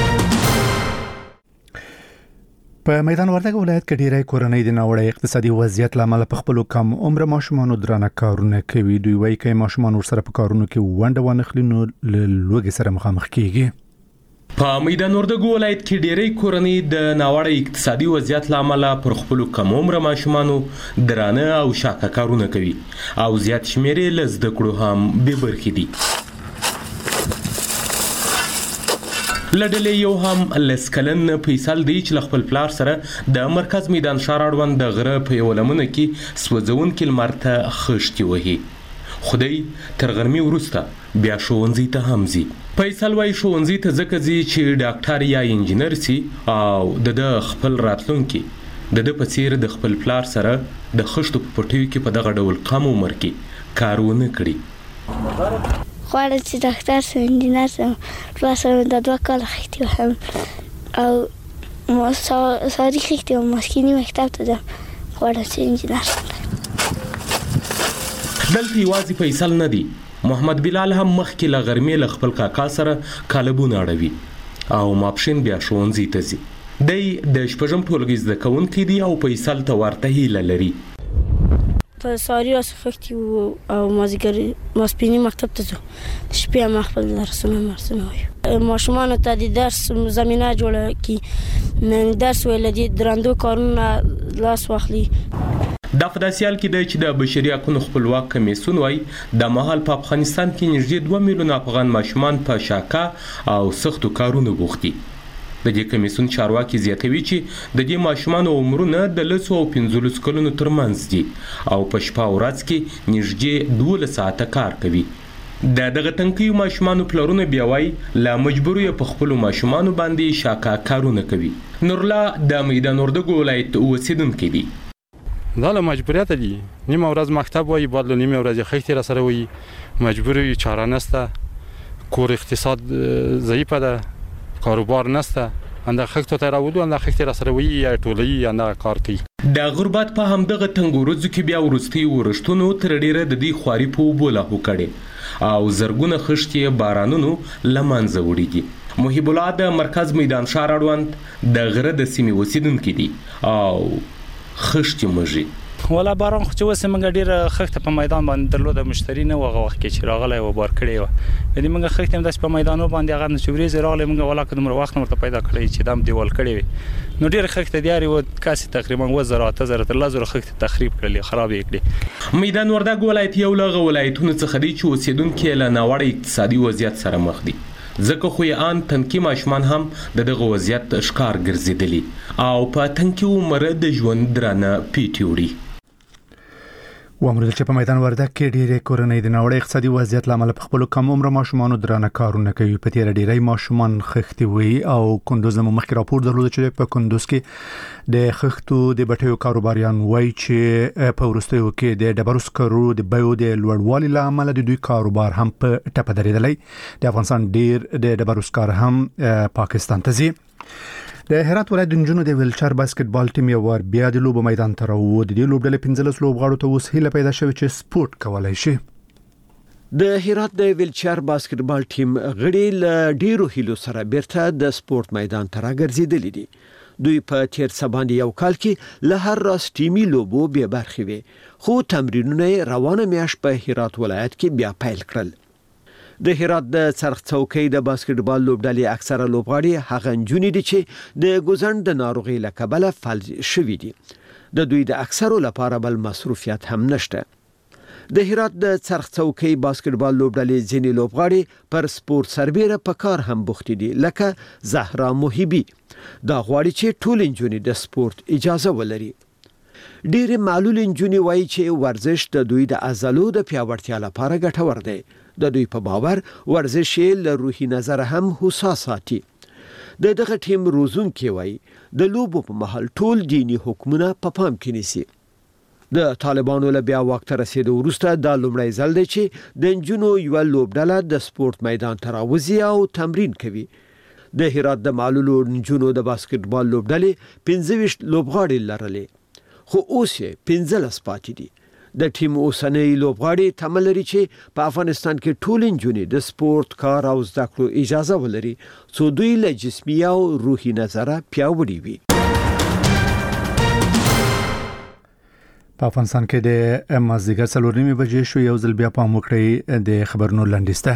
په میدان وردګ ولایت کې ډیری کورنۍ د ناوړه اقتصادي وضعیت لامل په خپل کم عمر ماشومان درانه کارونه کوي. دوی وایي چې ماشومان ورسره په کارونو کې ونډه وانخلي نو لوګي سره مخامخ کیږي. په میدان وردګ ولایت کې ډیری کورنۍ د ناوړه اقتصادي وضعیت لامل پر خپل کم عمر ماشومان درانه او شاکه کارونه کوي او زیات شمیر یې له زده کړو هم بې برخې دي. لډلې یو هم لسکلن فیصل دی چې خپل پلار سره د مرکز میدان شار اړوند د غره په یو لمنه کې سوځون کې لمر ته خښتي وهي. خدای تر غرمې وروسته بیا ښوونځي ته هم ځي. فیصل وايي ښوونځي ته ځکه ځي چې ډاکټر یا انجینر سي او د خپل راتلونکي د د په څیر د خپل پلار سره د خښتو په پټیو کې په دغه ډول کم عمر کې کارونه کړي. غواړم چې ډاکټر سم انجینر سم پلاسم د دوه کال خېټي وهم او ما ساري خېټي او ماسکینی مکتب ته ځم. غواړم چې انجینر سم. دلته یوازې فیصل نه دی، محمد بلال هم مخکې له غرمې له خپل کاکا سره کالبونه اړوي او ماپښین بیا ښوونځي ته ځي. دی د شپږم ټولګي زده کوونکی دی او فیصل ته ورته هیله لري. په ساري راس خښتي او مازیګر ماسپینی مکتب ته ځو. د شپې هم خپل درسونه مرسونه وایو. ماشومانو ته د درس زمینه جوړه کړي، درس ویل دي دراندو کارونه لاس واخلي. دا په داسې حال کې دی چې د بشري حقوقو خپلواک کمیسیون وايي د مهال په افغانستان کې نږدې دوه میلیونه افغان ماشومان په شاکه او سختو کارونو بوخت دي. د دې کمیسیون چارواکي زیاتوي چې د دې ماشومانو عمرونه د لسو او پنځلس کلونو ترمنځ دي او په شپه او ورځ کې نږدې دولس ساعته کار کوي. د دغه تنکیو ماشومانو پلرونه بیا وايي لا مجبور یې په خپلو ماشومانو باندې شاکه کارونه کوي. نورالله د میدان وردګ ولایت اوسیدونکی دی. دا له مجبوریت دی، نیمه ورځ مکتب وایي، بعد له نیمه ورځ خښتې را سره وایي، مجبور یې، چاره نسته، کور اقتصاد ضعیفه ده، کاروبار نسته، انده خښتو ته راولو، انده خښتې را سره وایي یا ټولوي انده کار کوي. د غربت په همدغه تنګ ورځو کې بیا وروستي ورښتونو تر ډیره د دې خواري په اوبو لاهو کړي او زرګونه خښتې بارانونو له منځه وړي دي. محب الله د مرکز میدان شار اړوند د غره د سیمې اوسیدونکی دی او خښتې مږي. ولا باران خو چې وسه موږ ډیر خښته په میدان باندې درلوده، مشتری نه وغه وخت کې چې راغلی و بار کړی و. یعنی موږ خښته هم د په میدانو باندې هغه نشوري راغلی، موږ ولا کوم وخت مرته پیدا کړی چې دم دیوال کړی وي. نو ډیر خښته دیاري و کاسي تقریبا وزره تزره تر لزر خښته تخریب کړلی، خراب یې کړی. میدان وردګ ولایت یو له ولایتونو څخه دی چې اوسیدونکو له ناوړه اقتصادي وضعیت سره مخ دي. ځکه خو یې ان تنکي ماشومان هم د دغه وضعیت ښکار ګرځېدلي او په تنکي عمر د ژوند درانه پیټي وړي. وامر چې په میدان وردګ کې ډیری کورنۍ د ناوړه اقتصادي وضعیت لامل په خپل کم عمر ماشومان درانه کارونه کوي. په تیر ډیری ماشومان خښتي وي او کندوز مو مخکې راپور درلود چې په کندوز کې د خښتو د بټیو کاروباریان وایي چې په ورستیو کې د ډبرو سکرو د بیو د لوړوالي لامل د دوی کاروبار هم په ټپه درېدلی. د افغانستان ډیر د ډبرو سکار هم پاکستان ته ځي. د هرات ولایت د نجونو د ویلچر باسکټبال ټیم یو ور بیا د لوبو میدان ته راووت. د لوبډلې پنځلس لوبغاړو ته اوس هیله پیدا شوې چې سپورت کولای شي. د هرات د ویلچر باسکټبال ټیم غړي له ډیرو هیلو سره بیرته د سپورت میدان ته راګرځېدلي دي. دوی په تیر سباندې یو کال کې له هر راس ټیمي لوبو به برخې وي، خو تمرینونه روانه میاشت په هرات ولایت کې بیا پیل کړل. د هرات د څرخ څوکۍ د باسکټبال لوبډلې اکثره لوبغاړي هغه نجونې دي چې د ګوزند د ناروغۍ له کبله فلج شوي دي. د دوی د اکثرو لپاره بل مصروفیت هم نشته. د هرات د څرخ څوکۍ باسکټبال لوبډلې ځینې لوبغاړي پر سپورت سربیره په کار هم بوخت دي، لکه زهرا محبي. دا غواړي چې ټول نجونې د سپورت اجازه ولري. ډېر معلول نجونې وایي چې ورزش د دوی د عضلو د پیاوړتیا لپاره ګټور دی. د دوی په باور ورزش له روحي نظر هم هوسا ساتي. د دغه ټیم روزونکي وایي د لوبو په مهال ټول دینی حکمونه په پام کې نیسي. د طالبانو له بیا وخت رسیدو وروسته دا لومړی ځل دی چې د نجونو یو لوبډله د سپورت میدان ته راوځي او تمرین کوي. د هرات د معلولو نجونو د باسکټبال لوبډلې پنځه ویشت لوبغاړي لرلې، خو اوس یې پنځلس پاتې دي. د ټیم اوسنۍ لوبغاړي تمه لري چې په افغانستان کې ټول نجونې د سپورت کار او زده کړو اجازه ولري څو دوی له جسمي او روحي نظره پیاوړي وي. په افغانستان کې د مازدیګر څلور نیمې بجې شو. یو ځل بیا پام وکړئ د خبرونو لنډیسته.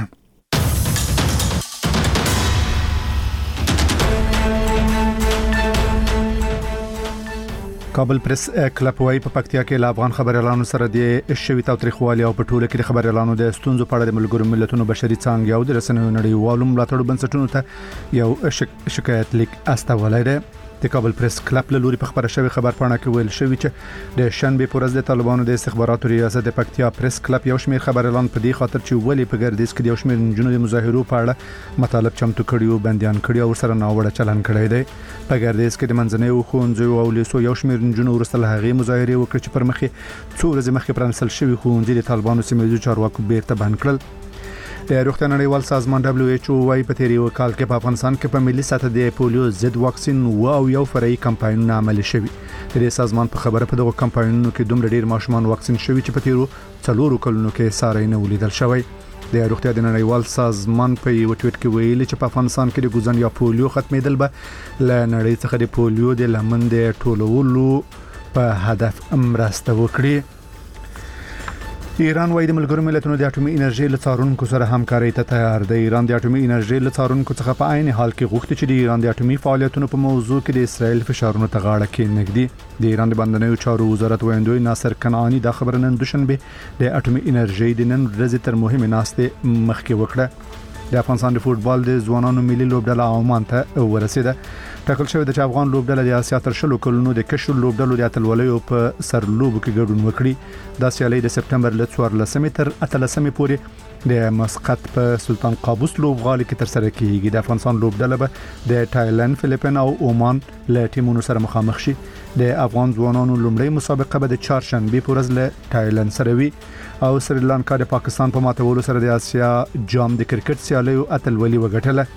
کابل پریس کلب وايي په پکتیا کې له افغان خبريالانو سره د شوي تاوتریخوالي او په ټوله کې د خبريالانو د ستونزو په اړه د ملګرو ملتونو بشري څانګې او د رسنیو نړیوالو ملاتړو بنسټونو ته یو شک شکایت لیک استولای دی. د کابل پریس کلب له لوري په خبره شوی خبر پاڼه کې ویل شوی چې د شنبه پر ورځ د طالبانو د استخباراتو ریاست د پکتیا پریس کلب یو شمېر خبريالان په دې خاطر چې ولې په ګردیز کې یو شمېر نجونو د مظاهرو په اړه مطالب چمتو کړیو بنديان کړی او سره ناوړه چلن کړی دی. په ګردیز کې د منځنۍ ښوونځیو او لیسو یو شمېر نجونو ورسره هغه مظاهره وکړه چې پر مخې څو ورځې مخکې پرانسل شوی ښوونځي د طالبانو سیمه چارواکو بیرته بند کړل. د روغتیا نړیوال سازمان دبليو ایچ او وايي په تیری وکال کې په افغانستان کې په ملي سطح د پولیو ضد واکسین او یو فرعي کمپاین عملي شوی. د سازمان په خبره په دغه کمپاینونو کې دومره ډیر ماشومان واکسین شوی چې په تیرو څلورو کلونو کې ساري نه ولیدل شوی. د روغتیا د نړیوال سازمان په یو ټویټ کې ویلي چې په افغانستان کې د ګوزن یا پولیو ختمېدل به ل نړۍ څخه د پولیو د لمن د ټولولو په هدف مرسته وکړي. ایران وايي د ملګرو ملتونو د اټومي انرژي له څارونکو سره همکاري ته تیار دی. ایران د اټومي انرژي له څارونکو څخه په عین حال کې غوښتي چې د ایران د اټومي فعالیتونو په موضوع کې د اسرائیل فشارونو ته غاړه کېنږدي. د ایران د بندنیو چارو وزارت ویاندوی ناصر کنعانی دا خبره نن دوشنبه د اټومي انرژي د نن ورځې تر مهمه ناسته مخکې وکړه. د افغانستان د فوتبال د ځوانانو ملي لوبډله عمان ته ورسیده. ټاکل شوی د چې افغان لوبډله د آسیا تر شلو کلونو د کشو لوبډلو د اتلولیو په سرلوب کې ګډون وکړي. دا سیالي د سپټمبر ل څوارلسمې تر اتلسمې پورې د مسقط په سلطان قابوس لوبغالي کې تر سره کیږي. د افغانستان لوبډله به د تایلند، فلیپین او عمان له ټیمونو سره مخامخ شي. د افغان ځوانانو لومړی مسابقه به د چهارشنبه په ورځ له تایلند سره وي او سریلانکا د پاکستان په ماتولو سره د آسیا جام د کرکټ سیالیو اتلولي وګټله.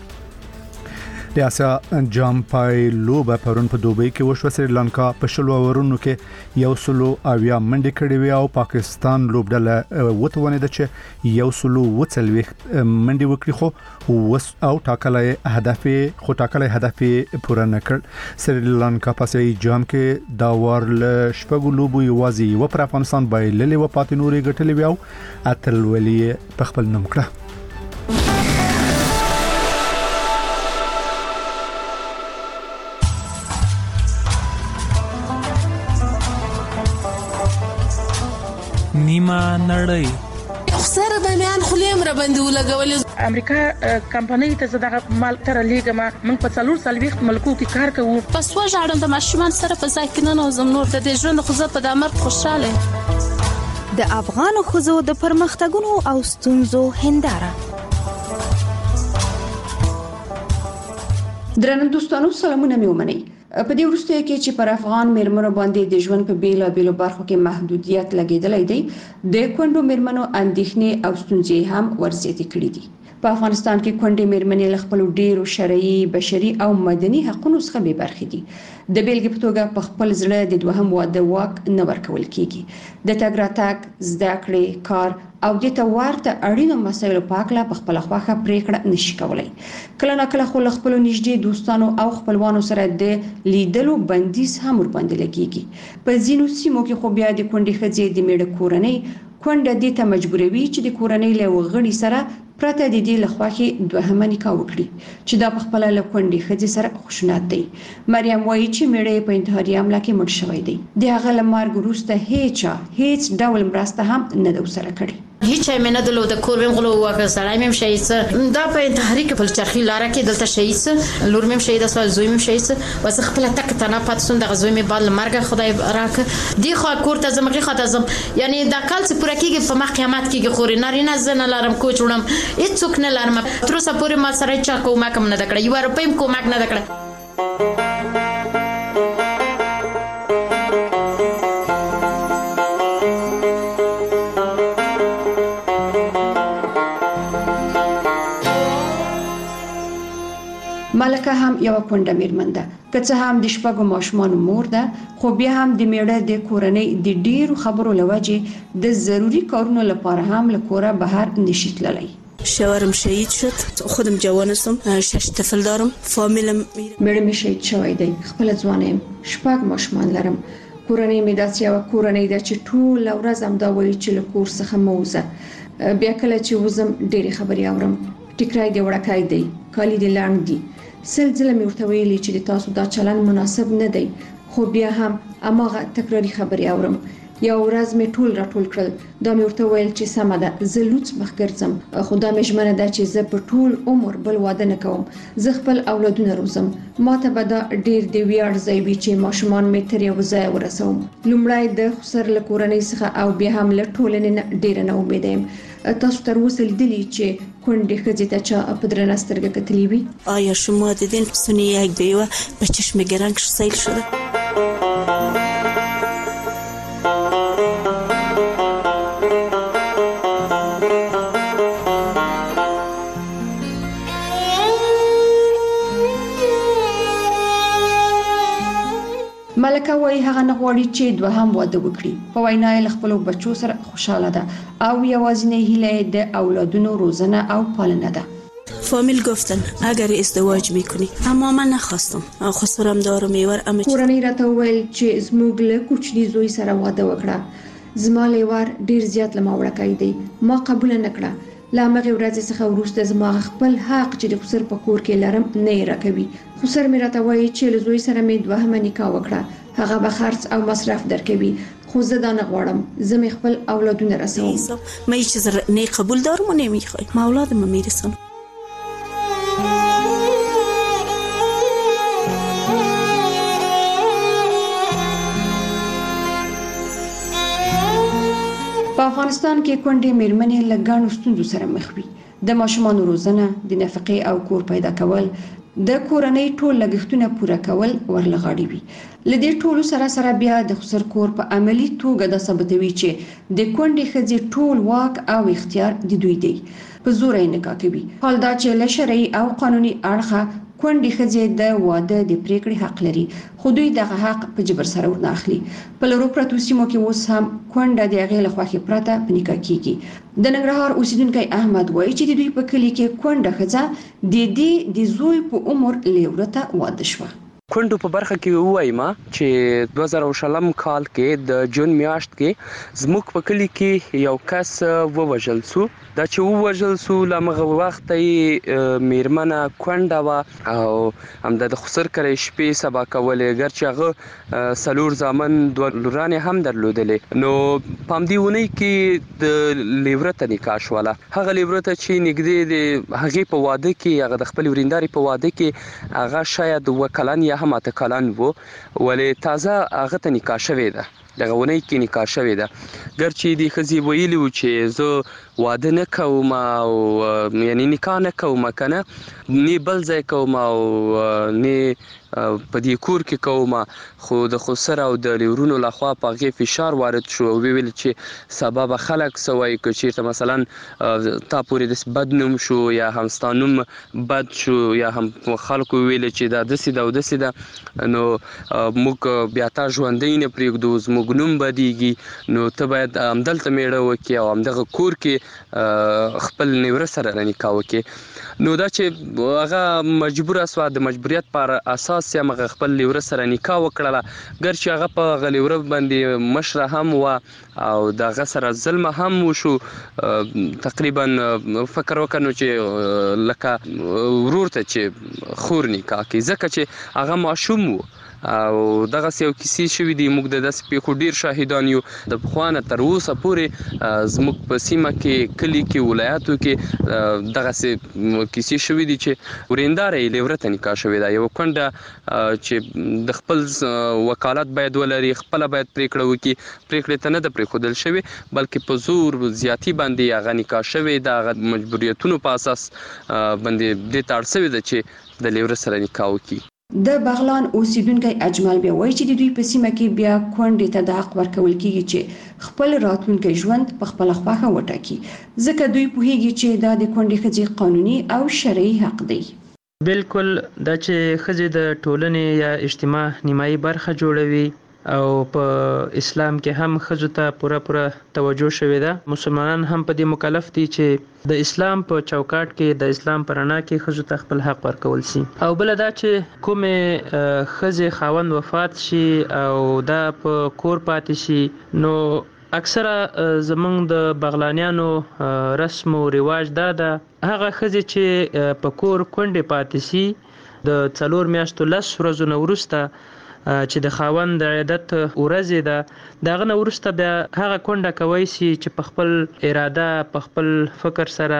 د آسیا جام پایلو به پرون په دوبۍ کې وشو. سریلانکا په شلو اورونو کې یو سلو اویا منډې کړې وي او پاکستان لوبډله وتونه ده چې یو سلو وڅلوي منډې وکړي خو وس او ټاکلې هدف خو ټاکلې هدف پوره نه کړ. سریلانکا په سي جام کې دا ورل شپږ لوبو یوازې و پر افغانستان بایللې و پاتې نورې ګټلې وي او اتلولي په خپل نوم کړه. نیمه نړۍ خسر د میان خلیم را باندې ولګول. امریکا کمپنۍ ته زده مال تر لیګما موږ په څلور سلويخت ملکو کې کار کوو. پس وژاړم د ماشومان سره په ځای کې نه نوزم نور د دې ژوند خو زه په دامر خوشاله. د افغان خزو د پرمختګونو او ستونزو هنداره. درنو دوستانو سلامونه مې ومنئ. په دې وروسته کې چې پر افغان میرمنو باندې د ژوند په بیلا بیلو برخو کې محدودیت لګیدلې دی، د کونډو میرمنو اندېښنې او ستونزې هم ورزياتې کړې دي. په افغانستان کې کونډې میرمنې له خپل ډیرو شرعي، بشري او مدني حقوقو څخه بې برخې دي. د بیلګې په توګه په خپل زړه د دوهم واده واک نه ورکول کیږي. د تګ راتګ، زده کړې، کار او د توارته اړینو مسایلو په اړه په خپل خواخه پریکړه نشي کولای. کله نه کله خو خپل نږدې دوستانو او خپلوانو سره د لیدلو بندیز هم ور باندې لګیږي. په ځینو سیمو کې خو بیا د کونډې ښځې د میړه کورنۍ کونډه دې ته مجبوروي چې د کورنۍ له وغړي سره پرته د دې لخواخي دوهمه نکاح وکړي چې دا په خپل له کونډې ښځې سره خشونت دی. مریم وایي چې میړه په انتحاري حمله کې مړ شوی دی. د هغه له مرګ وروسته هیڅ هیڅ ډول مرسته هم نه ده سره کړې. هیڅ مې نه دلو د کور ویم غلو واکه سړی مې شهید دا په انتحاري کې په چرخي لاره کې دلته شهید لور مې شهید سوال زوی مې شهید وس خپل تک تنه پاتسون د غزوی مې بل مرګ خدای راک دی خو کور ته زمغه خاطر زم یعنی دا کال څه پوره کېږي په مخ قیامت کې خوري نارینه زنه لارم کوچ وړم هیڅ څوک نه لارم تر اوسه پورې ما سره چا کومک نه دکړه یو روپیم کومک نه دکړه. ملکه هم یو کونډه میرمن ده، که څه هم د شپږو ماشومانو مور ده، خو بیا هم د میړه د کورنۍ د ډیرو خبرو لوجې د ضروری کارونو لپاره هم له کوره بهر نشي تللی. شوهرم شهید شد، خودم جوانستم، شش طفل دارم، فامیلم میړه می شهید شوی دی، خپل ځوانم، شپږ ماشومان لرم. کورنۍ می داسې یو کورنۍ ده چې ټول ورځ هم دا وایي چې له کور څخه موزه. بیا کله چې وزم ډېری خبرې اورم، ټیکرای دی وړکای دی، کالی دی لاند دی. سلسله می ورته ویلي چې د تاسو دا چلن مناسب نه دی، خو بیا هم اماغه تکراری خبرې اورم. یو ورځ می ټول راټول کړل، دا می ورته ویل چې سمه ده، زه لوڅ مخ ګرځم، خو دا مې ژمنه ده چې زه په ټول عمر بل واده نه کوم، زه خپل اولادونه روزم، ماته به دا ډیر دی ویاړ ځای وي چې ماشومان می تر یو ځای ورسوم. لومړی د خسر له کورنۍ څخه او بیا هم له ټولنې نه ډیر نه امید یم. تاسو تر اوسه لیدلی چې کونډې ښځې ته چا په درنه سترګه کتلی وي؟ آیا شما دیدین سنی یک بیوه به چشم گرنگ سیل شده؟ ملکه وایي هغه نه غواړي چې دوهم واده وکړي. په وینا یې له خپلو بچو سره خوشحاله ده او یوازینۍ هیله یې د اولادونو روزنه او پالنه ده. فامیل گفتن اگر ازدواج میکنی، اما من نخواستم، خسرم دارم میور. اما کورنۍ راته وویل چې زموږ له کوچني زوی سره واده وکړه. زما لیوار ډیر زیات له ما وړکای دی، ما قبول نه کړه. له هغې ورځې څخه وروسته زما خپل حق چې د خسر په کور کې لرم نه یې راکوي. خسر مې راته وایي چې له زوی سره مې دوهمه نکاح وکړه، هغه به خرڅ او مصرف درکوي، خو زه دا نه غواړم، زه مې خپل اولادونه رسوم. ما هیچ چیز نه قبول دارم و نمیخوام، ما اولادم میرسونم. په افغانستان کې کونډې میرمنې له ګڼو ستونزو سره مخ وي. د ماشومانو روزنه، د نفقې او کور پیدا کول، د کورنۍ ټول لګښتونه پوره کول ورلغاړي وي. له دې ټولو سره سره بیا د خسر کور په عملی توګه دا ثابتوي چې د کونډې ښځې ټول واک او اختیار د دوی دی. په زور یې نکاح کوي. حال دا چې له شرعي او قانوني اړخه کونډې ښځې د واده د پریکړې حق لري، خو دوی دغه حق په جبر سره ورنه اخلي. په لرو پرتو سیمو کې اوس هم کونډه د هغې له خوښې پرته په نکاح کیږي. د ننګرهار اوسیدونکی احمد وایي چې د دوی په کلي کې کونډه ښځه د دې د زوی په عمر لیوره ته واده شوه. کونډو په برخه کې ووایم چې دوه زره شلم کال کې د جون میاشت کې زموږ په کلی کې یو کس ووژل سو. دا چې ووژل سو لمغه وخت یې میرمنه کونډه و او همدا د خسر کړې شپې سبا کولې، ګر چې هغه سلور زامن دوه لورانې هم درلودلې. نو پامدیونی کې د لیورته نکاح شوله. هغه لیورته چې نږدې د هغې په واده کې هغه د خپل ورینداري په واده کې هغه شاید وکلن یا هم اته کلن وو، ولې تازه هغه ته نکاح شوې ده، دغه ونی کې نکاح شوې ده. ګر چې د ښځې ویلي و چې زه واده نه کوم او یعنی نکاح نه کوم، کنه نه بل ځای کوم او نه په دې کور کې کوم، خو د خسر او د لیورونو لخوا په هغې فشار وارد شو او ویل چې سبا به خلک څه وایي، که چېرته مثلا تا پورې داسې بد نوم شو یا هم ستا نوم بد شو یا هم خلکو ویل چې دا داسې ده او داسې ده، نو موږ بیا تا ژوندی نه پرېږدو، زموږ نوم بدیږي، نو ته باید همدلته میړه وکړې او همدغه کور کې خپل نیوره سره نکاح وکړې. نو دا چې هغه مجبوره سوه، د مجبوریت پر اساس یې همغه خپل لیوره سره نکاح وکړله، ګر چې هغه په هغه لیوره باندې مشره هم وه او د هغه سره ظلم هم وشو. تقریبا فکر وکړه نو چې لکه ورور ته چې خور نکاح کوي، ځکه چې هغه ماشوم و او دغسې یو کیسې شوي دي. موږ د داسې پیښو ډېر شاهدان یو. د پخوا نه تر اوسه پورې زموږ په سیمه کې، کلي کې، ولایاتو کې دغسې کیسې شوي دي چې ورینداره یې لیوره ته نکاح شوې ده. یوه کونډه چې د خپل وکالت باید ولري، خپله باید پرېکړه وکړي، پرېکړې ته نه ده پرېښودل شوې بلکې په زور زیاتي باندې هغه نکاح شوې ده. هغه مجبوریتونو په اساس باندې دې ته اړ شوې ده چې د لیوره سره نکاح وکړي. د بغلان اوسیدونکی اجمل بیا وایي چې د دوی په سیمه کې بیا کونډې ته د حق ورکول کیږي چې خپل راتلونکی ژوند په خپله خوښه وټاکي، ځکه دوی پوهیږي چې دا د کونډې ښځې قانوني او شرعي حق دی. بالکل دا چې ښځې د ټولنې یا اجتماع نیمایي برخه جوړوي او په اسلام کې هم ښځو ته پوره پوره توجه شوې ده. مسلمانان هم په دې مکلف دي چې د اسلام په چوکاټ کې د اسلام په رڼا کې ښځو ته خپل حق ورکول شي. او بل دا چې کومې ښځې خاوند وفات شي او دا په کور پاتې شي، نو اکثره زمونږ د بغلانیانو رسم او رواج دا ده هغه ښځې چې په کور کونډې پاتې شي د څلور میاشتو لس ورځو نه وروسته چې د خاوند د عیادت ورځې ده دغه نه وروسته بیا هغه کونډه کوي چې په خپل اراده په خپل فکر سره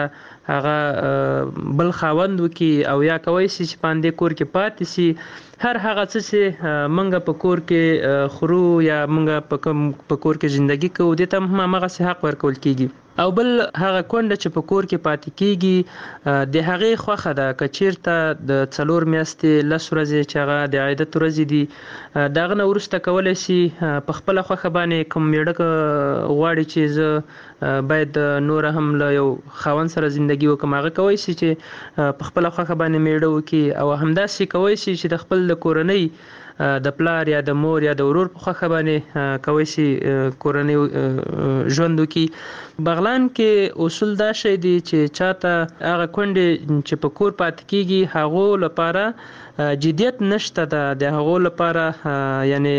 هغه بل خاوند وکي او یا کوي چې پاندې کور کې پاتې شي. هر هغه څه چې منګه په کور کې خورو یا منګه په کور کې ژوندۍ کوو د ته هم هغه څه حق ورکول کیږي. او بل هغه کونډه چې په کور کې پاتې کیږي د هغې خوښه ده که چیرته د څلور میاشتې لس ورځې چې هغه د عیادت ورځې دي دغه نه وروسته کولی شي په خپله خوښه باندې کوم میړه غواړي چې زه باید نوره هم له یو خاوند سره زندگی وکړم هغه کولی شي چې په خپله خوښه باندې میړه وکړي او همداسې کولی شي چې د خپل د کورنۍ د پلار یا د مور یا د ورور په خوښه باندې کوي چې کورنۍ ژوند وکړي. بغلان کې اصول دا شی دی چې چاته هغه کونډې چې په کور پاتې کیږي هغو لپاره جدیت نشته ده، د هغو لپاره یعنی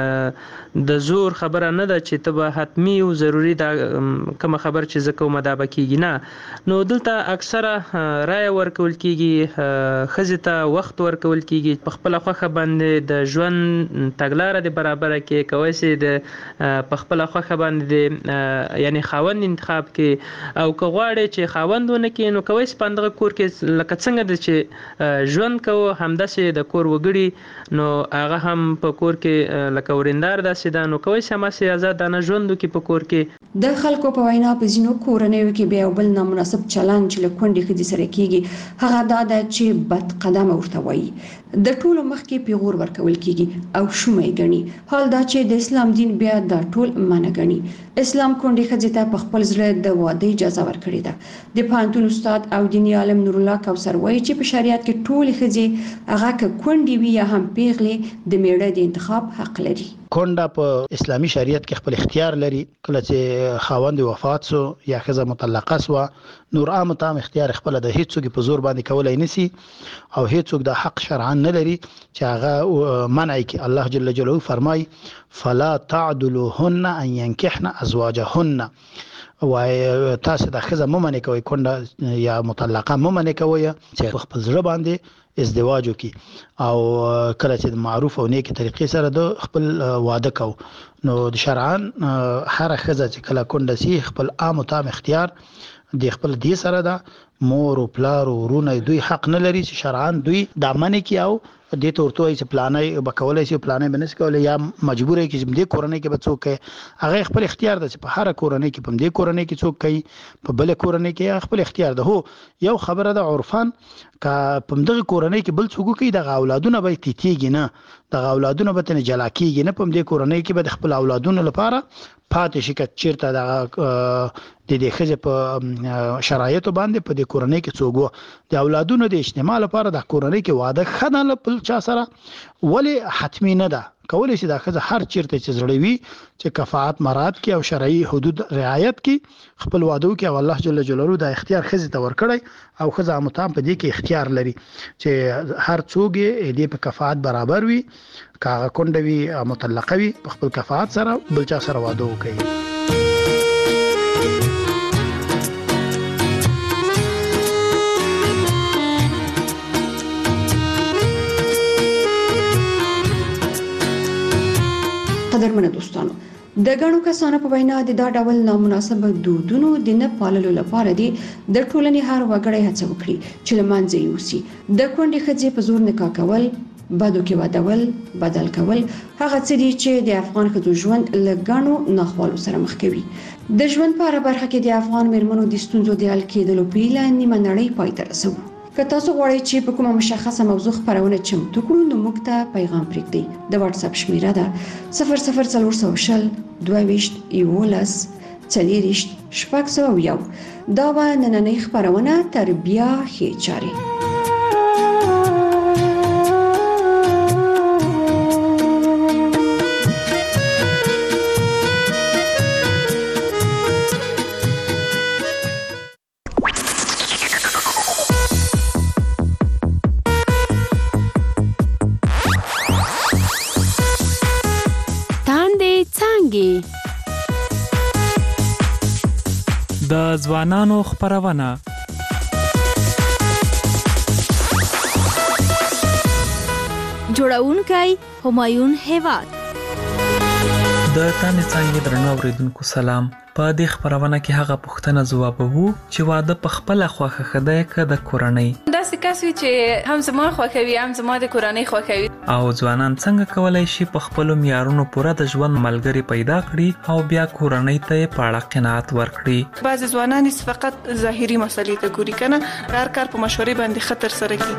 د زور خبره نه ده چې ته به حتمی او ضروری دا کومه خبر چې زه کومه دا به کیږي نه. نو دلته اکثره رایه ورکول کیږي، ښځې ته وخت ورکول کیږي، په خپله خوښه باندې د ژوند تګلاره د برابره کې کوي چې د په خپله خوښه باندې یعنی خاوند انتخاب کې او که غواړي چې خاوند ونه کې نو کوي چې پاندغه کور کې لکه څنګه د چې ژوند کوو همداسې د کور وګړي نو هغه هم په کور کې لکه وریندار داسې ده نو کوي چې هماسې ازادانه ژوند وکړي په کور کې. د خلکو په وینا په ځینو کورنیو کې بیا بل نامناسب چلند چې له کونډې ښځې سره کیږي هغه دا ده چې بد قدمه ورته وایي، د ټولو مخکې پیغور ورکول کیږي او شومه یې ګڼي. حال دا چې د اسلام دین بیا دا ټول منع ګڼي. اسلام کونډې ښځې ته په خپل زړه د واده اجازه ورکړې ده. د پوهنتون استاد او دیني عالم نور الله کوثر وایي چې په شریعت کې ټولې ښځې هغه که کونډې وي یا هم پیغلې د میړه د انتخاب حق لري. کونډه په اسلامي شریعت کې خپل اختیار لري. کله چې خاوند وفات سو یا ښځه مطلقه سو نور عام تام اختیار خپل د هیڅ څوک په زور باندې کولای نسی او هیڅ څوک د حق شرعاً نه لري چې هغه منع کی. الله جل جلاله فرمای فلا تعدلوهن ان ينكحن ازواجهن، وای تاسو د ښځه ممنه کوي کونډه یا مطلقه ممنه کوي چې خپل ځړ باندې ازدواج وکي او کله چې معروف او نیک طریقې سره د خپل واده کو نو د شرعاً هر ښځه چې کله کونډه سي خپل عام تام اختیار د خپل دې سره ده. مور او پلار او ورونه دوی حق نه لري چې شرعاً دوی د منې کی او د تورته چې پلانې بکولای شي پلانې بنس کولای یا مجبور کی چې د کورنۍ کې بچو کې هغه خپل اختیار ده چې په هر کورنۍ کې په دې کورنۍ کې څوک کوي په بل کورنۍ کې خپل اختیار ده. هو یو خبره ده عرفان کا په دغه کورنۍ کې بل څوک کوي د اولادونه به تیتیږي نه د اولادونه به تن جلا کیږي نه په دې کورنۍ کې به خپل اولادونه لپاره پاتې شي که چیرته د د دې ښځې په شرایطو باندې په دې کورنۍ کې څوک د اولادونو د اجتماع لپاره د کورنۍ کې واده خدای له بل چا سره ولی حتمی نه ده. کولی شي دا ښځه هر چیرته چې زړه وي چې کفاءت مراد کې او شرعي حدود رعایت کې خپل واده وکړي او الله جل جلاله دا اختیار ښځې ته ورکړی او ښځه متام په دې کې اختیار لري چې هر څوک یې دې په کفاءت برابر وي، کاغه کونډه وي مطلقه وي په خپل کفاءت سره بل چا سره واده وکړي. قدرمنه دوستانو، د غنو کسانو په وینا د دا ډول نامناسب دودونو د نه پاللو لپاره دي د ټولنې هر وګړی هڅه وکړي چې لمانځي یوسي. د کونډې ښځې په زور نکاح کول، بدو کې ودول، بدل کول هغه څه دي چې د افغان ښځو ژوند له غنو ناخوالو سره مخ کوي. د ژوند په اړه برخه کې د افغان میرمنو د ستونزو د حل کېدلو په اړه نیمه نړۍ پای ته رسوي. که تاسو غواړئ چې په کومه مشخصه موضوع خبرونه چمتو کړو نو موږ ته پیغام پرېږدئ. د واتس اپ شمیره ده صفر صفر څلور سوه شل دوه ویشت یولس څلېرویشت شپږ سوه یو. دا به نننۍ خبرونه تر بیا ښې چارې. د ځوانانو خبرونه جوړونکی همایون هیواد د تانې څنګه درنو اوریدونکو سلام. په دې خبرونه کې هغه پوښتنه ځوابوو چې واده په خپل خوخه خدای ک د کورنۍ داسې کسوي چې هم زما خوښوي هم زما د کورنۍ خوښوي او ځوانان څنګه کولای شي په خپل معیارونو پوره د ژوند ملګری پیدا کړي او بیا کورنۍ ته په اړه قناعت ورکړي. بعض ځوانان فقط ظاهري مسلې ته ګوري کنه هر کار په مشورې باندې خطر سره کوي.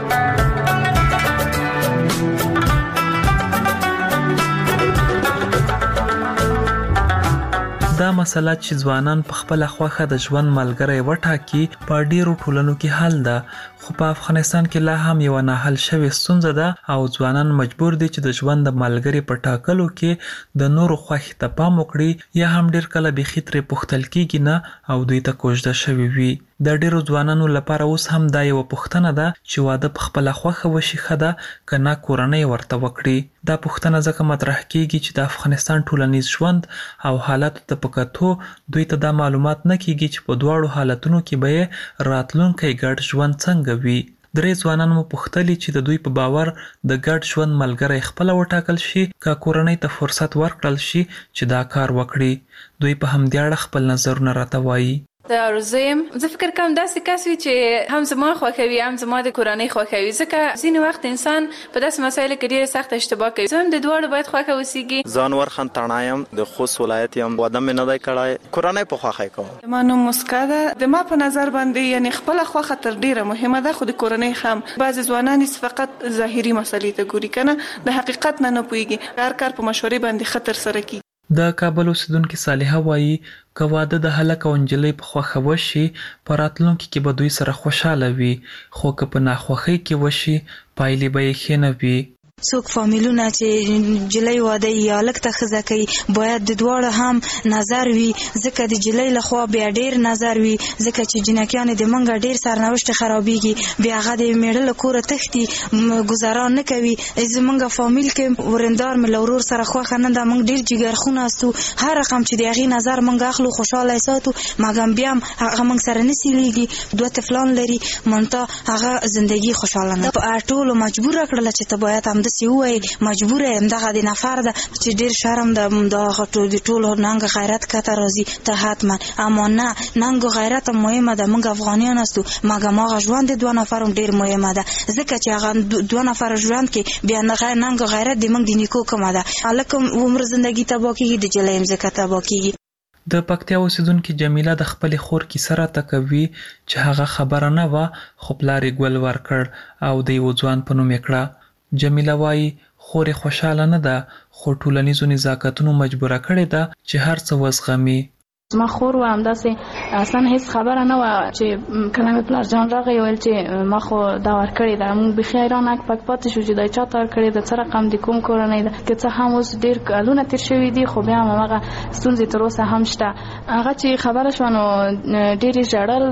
دا مسله چې ځوانان په خپل خوخه د ژوند ملګری وټاکي په ډیرو ټولنو کې حل ده، خو په افغانستان کې لا هم یو نه حل شوی ستونزه ده او ځوانان مجبور دي چې د ژوند د ملګری په ټاکلو کې د نورو خوښې ته پام وکړي یا هم ډیر کله بيخي ترې پوښتل کیږي نه او دوی ته کوژده شوی وي. د ډیرو ځوانانو لپاره اوس هم دا یو پوښتنه ده چې واده په خپل خوخه وشي خده کنه کورنۍ ورته وکړي. دا پوښتنه ځکه مطرح کیږي چې د افغانستان ټولنیز ژوند او حالات ته پکاتو دوی ته دا معلومات نه کیږي چې په دواړو حالتونو کې به راتلونکي ګډ ژوند څنګه وي. درې ځوانان مو پوښتلي چې د دوی په باور د ګډ ژوند ملګری خپل وټاکل شي که کورنۍ ته فرصت ورکړل شي چې دا کار وکړي. دوی په همدې اړه خپل نظرونه راته وایي. د ارزویم زه فکر کوم داسې کس وي چې هم زما خوښوي هم زما د کورنۍ خوښوي ځکه ځینې وخت انسان په داسې مسایلو کې ډېره سخت اشتباه کوي. زه هم د دواړو باید خوښه اوسیږي. ځان ورخن تڼایم د خوست ولایت یم واده مې نه دی کړی کورنۍ په خوښه کوم. زما نوم مسکا ده. د ما په نظر باندې یعنی خپل خوښه تر ډیره مهمه ده خو د کورنۍ هم بعض ځوانان فقط ظاهري مسلې ته ګوري کنه د حقیقت نه نه پوهیږي هر کار په مشورې باندې خطر سره کوي. د کابل اوسیدونکو صالحه وایي که واده د هلک او نجلۍ په خوښه وشي په راتلونکي کې به دوی سره خوشاله وي خو که په ناخوښۍ کې وشي پایلې به یې ښې نه وي. څوک فامیلونه چې جلۍ واده یا هلک ته ښځه کوي باید د دواړو هم نظر وي ځکه د جلۍ لخوا بیا ډیر نظر وي ځکه چې جنکیانې د منګه ډیر سرنوشت خرابېږي بیا هغه د میړه له کوره تښتي ګزاران نه کوي. زمونږ فامیل کې ورندار مې له ورور سره خوښه نه ده موږ ډیر جګرخونه استو هر رقم چې د هغې نظر موږ اخلو خوشحاله یې ساتو مګم بیا هم هغه موږ سره نه سیلیږي دوه طفلان لري منتها هغه زندګي خوشحاله نه په ټولو مجبوره کړله چې ته باید همداسې ووایي مجبوره یم دغه د نفر ده چې ډیر شرم ده دغه د ټولو ننګ غیرت کته راځي ته حتما اما نه ننګ غیرت مهمه ده موږ افغانیان استو مګم هغه ژوند د دوه نفر ډیر مهمه ده ځکه چې هغه دوه نفر ژوند کې بیا ننګ غیرت د موږ د نیکو کومه ده هلک عمر زندګي تباه کېږي د جلۍ مځکه تباه کېږي. د پکتیا اوسیدونکو جمیله د خپل خور کیسه راته کوي چې هغه خبره نه و خو پلار یې ګل ورکړ او د یو ځوان په نوم یې کړه. جمیله وایي خور یې خوشحاله نه ده خو ټولنیزو نزاکتونو مجبوره کړې ده چې هر څه وزغمي. زما خور و همداسې اصلا هیڅ خبره نه وه چې کله مې پلار جان راغی ویل چې ما خو دا ورکړې ده موږ بیخي حیران اک پک پاتې شو چې دا چا ته ورکړې ده څه رقم د کوم کورنۍ ده که څه هم اوس ډېر کلونه تېر شوي دي خو بیا هم هماغه ستونزې تر اوسه هم شته. هغه چې خبره شوه نو ډېرې ژړل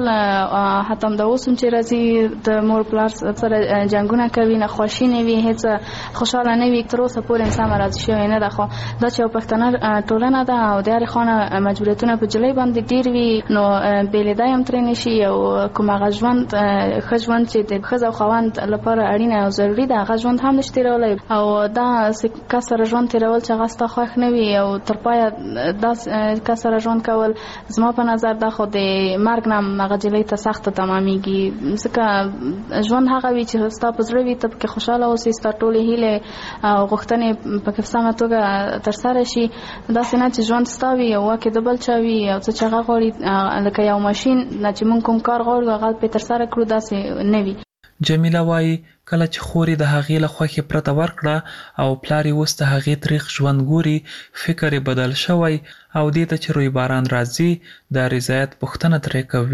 حتی همدا اوس هم چې راځي د مور پلار سره جنګونه کوي ناخوښي نه وي هیڅ خوشحاله نه وي تر اوسه پورې انسان راضي شوی نه ده خو دا چې یو پښتنه ټولنه ده او د هرې خوا مجبوریتونه په جلۍ باندې ډیر وي نو بېلېدا هم ترې نشي او کوم هغه ژوند ښه ژوند چې د ښځه او خاوند لپاره اړینه او ضروري ده هغه ژوند هم نشي تېرولی او دا کس سره ژوند تېرول چې هغه ستا خوښ نه وي او تر پایه دا کس سره ژوند کول زما په نظر دا خو د مرګ نه هم هغه جلۍ ته سخته تمامیږي ځکه ژوند هغه وي چې ستا په زړه وي ته پکې خوشحاله اوسې ستا ټولې هیلې او غوښتنې پکې په سمه توګه ترسره شي داسې نه چې ژوند ستا وي او واکې د بل چا وي او څه چې هغه غواړي لکه یو ماشین نه چې موږ کوم کار غواړو هغه پرې ترسره کړو داسې نه وي. جمیله وایي کله چې خور یې د هغې له خوښې پرته ورکړه او پلار یې اوس د هغې تریخ ژوند ګوري فکر یې بدل شوی او دې ته چې روی باران راځي د رضایت پوښتنه ترې کوي.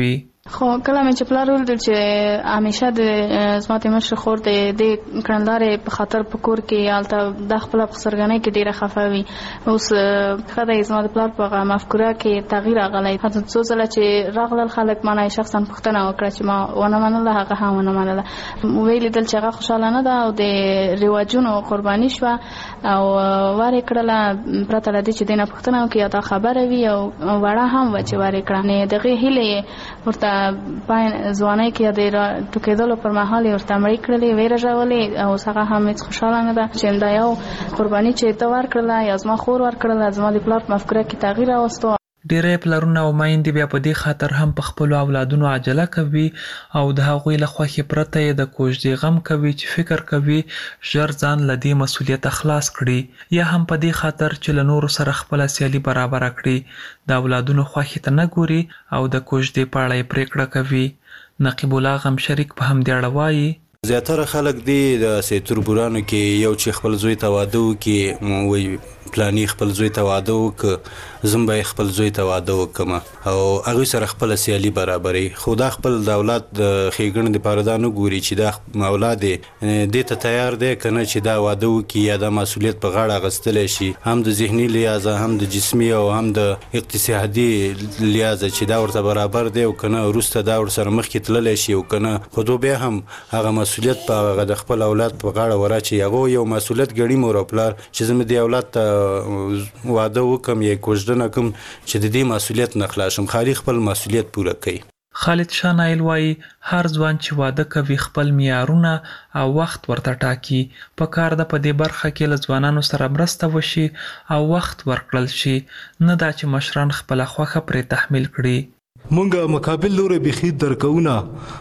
خو کله مې چې پلار ولدل چې همیشه د زما د مشر خور د دې کړندارې په خاطر په کور کې هلته د خپله په سرګنۍ کې ډېره خفه وي. اوس ښه دی زما د پلار په هغه مفکوره کې تغییر راغلی. حتی څو ځله چې راغلل خلک ما نه شخصا پوښتنه وکړه چې ما ونه منله، هغه هم ونه منله. ویې لیدل چې هغه خوشحاله نه ده او د رواجونو قرباني شوه او وارې کړله پرته له دې چې دې نه پوښتنه وکړي یا دا خبره وي او وړه هم وه چې وارې کړه. نو د هغې هیلې یې ورته په ځوانۍ کې د ټوکېدلو پر مهال یې ورته مړې کړلې، ویې رژولې او اوس هغه هم هېڅ خوشحاله نه ده چې دا یو قرباني چې ته ورکړله یا زما خور ورکړله زما د پلار په مفکوره کې تغییر راوستو. ډېری پلرونه او میندې بیا په دې خاطر هم په خپلو اولادونو عجله کوي او د هغوی له خوښې پرته یې د کوژدې غم کوي چې فکر کوي ژر ځان له دې مسؤلیته خلاص کړي، یا هم په دې خاطر چې له نورو سره خپله سیالي برابره کړي د اولادونو خوښې ته نه ګوري او د کوژدې په اړه یې پرېکړه کوي. نقیب الله غم شریک په همدې اړه وایي زیاتره خلک دی د سیتور بورانو کې یو چې خپل زوی ته واده وکړي وایي پلانی خپل زوی ته واده وکړه زم به خپل زوی ته واده وکړم او هغوی سره خپله سیالي برابروي. خو دا خپل د اولاد د ښېګڼې دپاره دا نه ګوري چې دا اولاد یې دې ته تیار دی که نه چې دا واده وکړي یا دا مسؤلیت په غاړه اخیستلی شي، هم د ذهني لحاظه هم د جسمي او هم د اقتصادي لحاظه چې دا ورته برابر دی او که نه وروسته دا ورسره مخکې تللی شي او که نه خو دو بیا هم هغه مسؤلیت په هغه د خپل اولاد په غاړه وراچي. هغه یو مسؤلیت ګڼي مور او پلار چې زه مې دې اولاد ته واده وکم یا کوژدنه کوم چې د دې مسؤلیت نه خلاص شم، خالي خپل مسؤلیت پوره کوي. خالد شاه نایل وایي هر ځوان چې واده کوي خپل معیارونه او وخت ورته ټاکي. په کار ده په دې برخه کې له ځوانانو سره مرسته وشي او وخت ورکړل شي، نه دا چې مشران خپله خوښه پرې تحمیل کړي. مونږ مقابل لوري بخي درکونه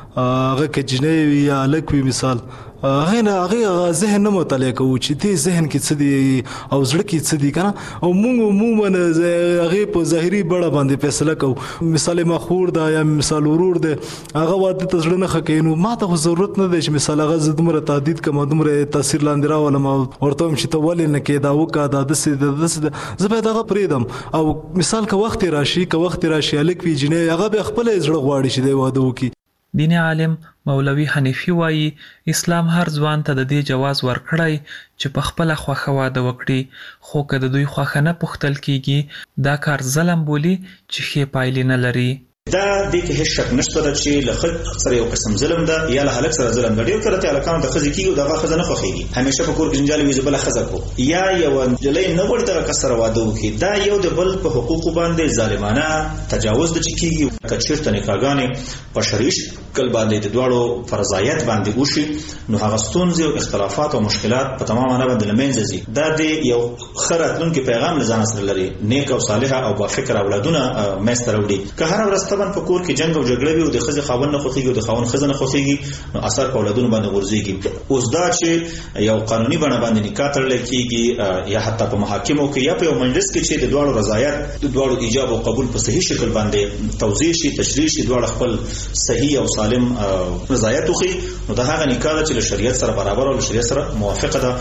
هغه کې جنې وي یا هلک وي مثال هغه نه هغه ذهن نه مطالعه کوو چې دې ذهن کې څه دي او زړه کې څه دي که نه، او مونږ عموما هغې په ظاهري بڼه باندې فیصله کوو. مثال ما خور ده یا مثال ورور دی هغه واده ته زړه نه ښه کوي، نو ما ته خو ضرورت نه دی چې مثال هغه زه دومره تهدید کړم دومره تاثیر لاندې راولم او ورته وایم چې ته ولې نه کوې دا وکړه دا داسې ده داسې ده، زه باید هغه پرېږدم. او مثال که وخت یې راشي که وخت یې راشي هلک وي جنۍ هغه بیا خپله یې زړه غواړي چې دی واده وکړي. دیني عالم مولوي حنیفي وایي اسلام هر ځوان ته د دې جواز ورکړی چې په خپله خوښه واده وکړي، خو که د دوی خوښه نه پوښتل کیږي دا کار ظلم بولي چې ښې پایلې نه لري. دا دې کې هیڅ شک نشته ده چې له ښځې سره یو قسم ظلم ده یا له هلک سره ظلم ده. ډېر کله ته هلکانو ته ښځې کېږي او د هغه ښځه نه خوښېږي، همیشه په کور کې جنجال وي زه بله ښځه کړو، یا یوه نجلۍ نه غواړي دغه کس سره واده وکړي. دا یو د بل په حقوقو باندې ظالمانه تجاوز ده چې کېږي. که چېرته نکاحګانې په شرعي شکل باندې د دواړو فرضایت باندې وشي نو هغه ستونزې او اختلافات او مشکلات په تمام معنی باندې له منځه ځي. دا د یو ښه راتلونکي پیغام له ځانه سره لري، نیک او صالحه او بافکره اولادونه منځته راوړي. که هره ورځ طبعا په کور کې جنګ او جګړه وي او د ښځې خاوند نه خوښېږي او د خاوند ښځه نه خوښېږي نو اثر په اولادونو باندې غورځېږي. اوس دا چې یو قانوني بڼه باندې نکاح تړلی کېږي یا حتی په محاکمو کې یا په یو مجلس کې چې د دواړو رضایت د دواړو ایجاب او قبول په صحیح شکل باندې توضیح شي تشریح شي دواړه خپل صحیح او سالم رضایت وښيي نو دا هغه نکاح ده چې له شریعت سره برابر او له شریعت سره موافقه ده.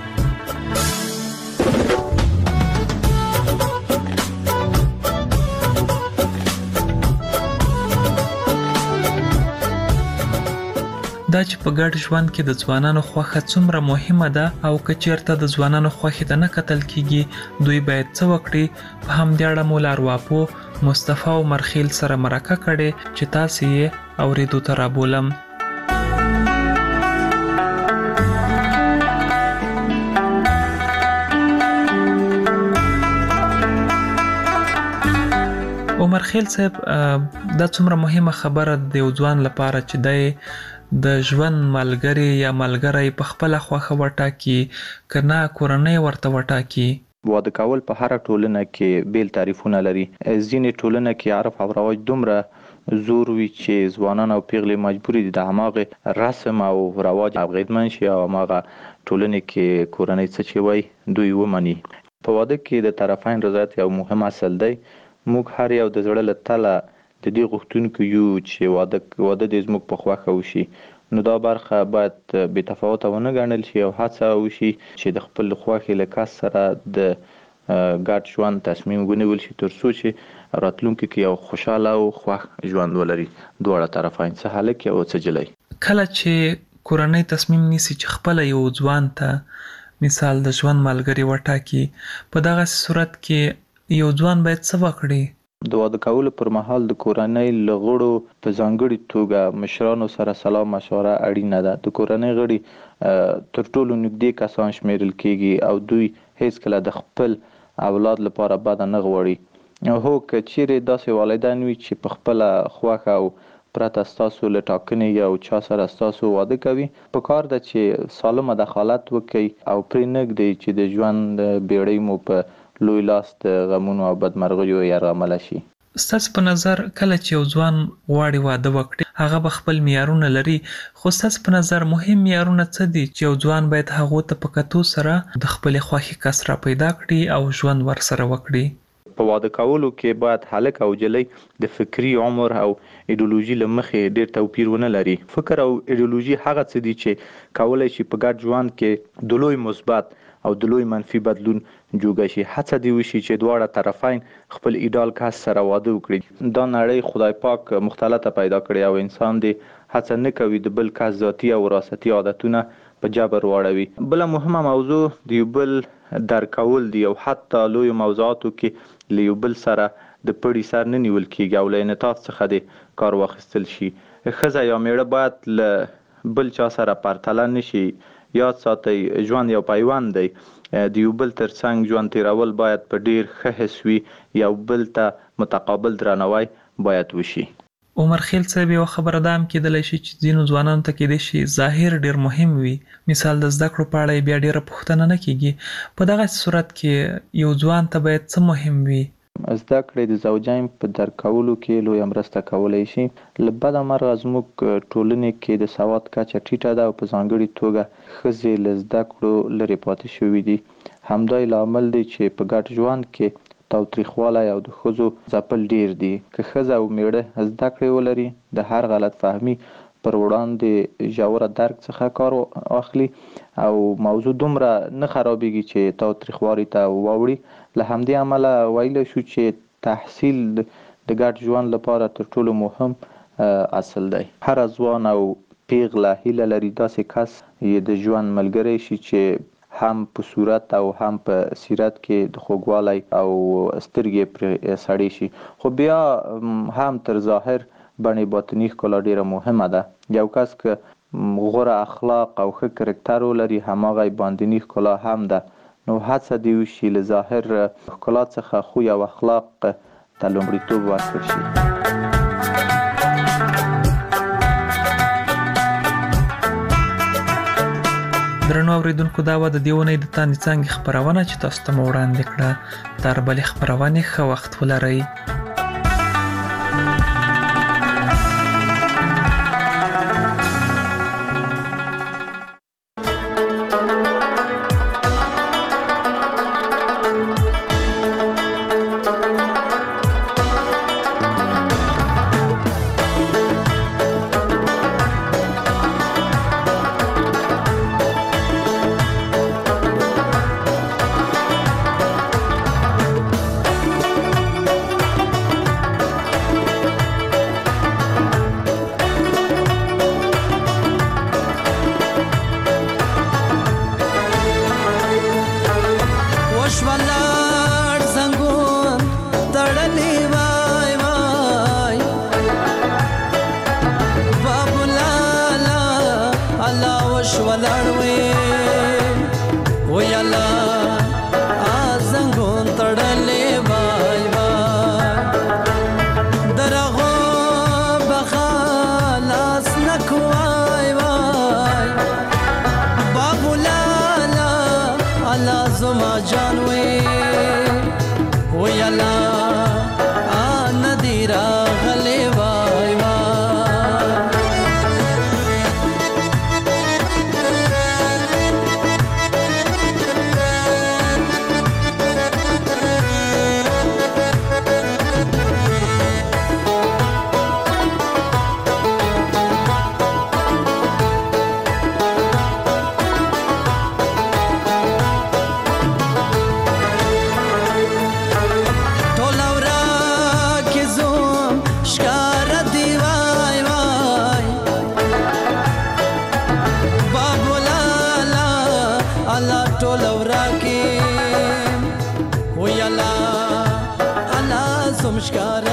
دا چې په ګډ ژوند کې د ځوانانو خوښه څومره مهمه ده او که چېرته د ځوانانو خوښې ته نه کتل کېږي دوی باید څه وکړي. په همدې اړه مو لارواپو مصطفی عمر خیل سره مرکه کړې چې تاسې یې اورېدو ته رابولم. عمر خیل صاحب دا څومره مهمه خبره د یو ځوان لپاره چې دی د ژوند ملګری یا ملګری په خپله خوښه وټاکي که نه کورنۍ ورته وټاکي. واده کول په هره ټولنه کې بیل تعریفونه لري. ځینې ټولنه کې عرف او رواج دومره زور وي چې ځوانان او پیغلې مجبوري دي د هماغې رسم او رواج اغېزمن شي او هماغه ټولنې کې کورنۍ څه چې وایي دوی ومني. په واده کې د طرفین رضایت یو مهم اصل دی. موږ هر یو د زړه له تله د دې غوښتونکو یو چې واده واده دې زموږ په خوښه وشي نو دا برخه باید بې تفاوته ونه ګڼل شي او هڅه وشي چې د خپل خوښې له کس سره د ګډ ژوند تصمیم ونیول شي ترڅو چې راتلونکي کې یو خوشاله او خوښ ژوند ولري دواړه طرفین، څه هلک او څه جلۍ. کله چې کورنۍ تصمیم نیسي چې خپل یو ځوان ته مثال د ژوند ملګری وټاکي، په دغه صورت کې یو ځوان باید څه وکړي؟ د واده کولو پر مهال د کورنۍ له غړو په ځانګړي توګه مشرانو سره سلا مشوره اړینه ده. د کورنۍ غړي تر ټولو نږدې کسان شمیرل کیږي او دوی هیڅکله د خپل اولاد لپاره بد نه غواړي. هو که چیرې داسې والدین وي چې په خپل خوښه او پرته ستاسو له ټاکنې یو چا سره ستاسو واده کوي، په کار ده چې سالمه دخالت وکړي او پرې نږدئ چې د ژوند بیړۍ مو په لوی لاس د غمونو او بدمرغیو یرغمله شي. ستاسو په نظر کله چې یو ځوان غواړي واده وکړي، هغه به خپل معیارونه لري، خو ستاسو په نظر مهم معیارونه څه دي چې یو ځوان باید هغو ته په کتو سره د خپلې خوښې کس را پیدا کړي او ژوند ورسره وکړي؟ په واده کولو کې باید هلک او جلۍ د فکری عمر او ایډیولوژي له مخې ډېر توپیر ونه لري. فکر او ایډیولوژي هغه څه دي چې کولی شي په ګډ ژوند کې د لوی مثبت او د لوی منفي بدلون جوګه شي. هڅه دې وشي چې دواړه طرفین خپل ایډال کس سره واده وکړي. دا نړۍ خدای پاک مختلطه پیدا کړې او انسان دې هڅه نه کوي د بل کس ذاتي او وراثتي عادتونه په جبر واړوي. بله مهمه موضوع د یو بل درک کول دي او حتی لوی موضوعاتو کې له یو بل سره د پړي سر نه نیول کیږي او له انعطاف څخه دې کار واخیستل شي. ښځه یا میړه باید له بل چا سره پرتله نشي. یاد ساتئ ژوند یو پیوند دی، د یو بل تر څنګ ژوند تیرول باید په ډیر ښه حس وي، یو بل ته متقابل درناوی باید وشي. عمر خیل صاحب یو خبره ده هم کېدلی شي چې ځینو ځوانانو ته کېدای شي ظاهر ډیر مهم وي، مثال د زده کړو په اړه بیا ډیره پوښتنه نه کیږي. په دغه صورت کې یو ځوان ته باید څه مهم وي؟ زده کړې د زوجین په درک کولو کې لویه مرسته کولی شي. له بده مرغه زموږ ټولنې کې د سواد کچه ټیټه ده او په ځانګړي توګه ښځې له زده کړو لرې پاتې شوي دي. همدا یې لامل دی چې په ګډ ژوند کې تاوتریخوالی او د ښځو ځپل ډیر دي. که ښځه او میړه زده کړې ولري، د هر غلط فهمي پر وړاندې ژوره درک څخه کار واخلي او موضوع دومره نه خرابېږي چې تاوتریخوالي ته واوړي. له همدې امله ویلی شو چې تحصیل د ګډ ژوند لپاره تر ټولو مهم اصل دی. هر ځوان او پیغله هیله لري داسې کس یې د ژوند ملګری شي چې هم په صورت او هم په سیرت کې د خوږوالی او سترګې پرې سړې شي. خو بیا هم تر ظاهر بڼې باطني ښکلا ډیره مهمه ده. یو کس که غوره اخلاق او ښه کرکټر ولري، هماغه یې باطني ښکلا هم ده. نو هڅه دې وشي له ظاهر ښکلا څخه خوی او اخلاق ته لومړیتوب ورکړل شي. درنو اوریدونکو، دا وه د دې اونۍ د تاندې څانګې خپرونه چې تاسو ته مو وړاندې کړه. تر بلې خپرونې ښه وخت ولرئ. خوشکار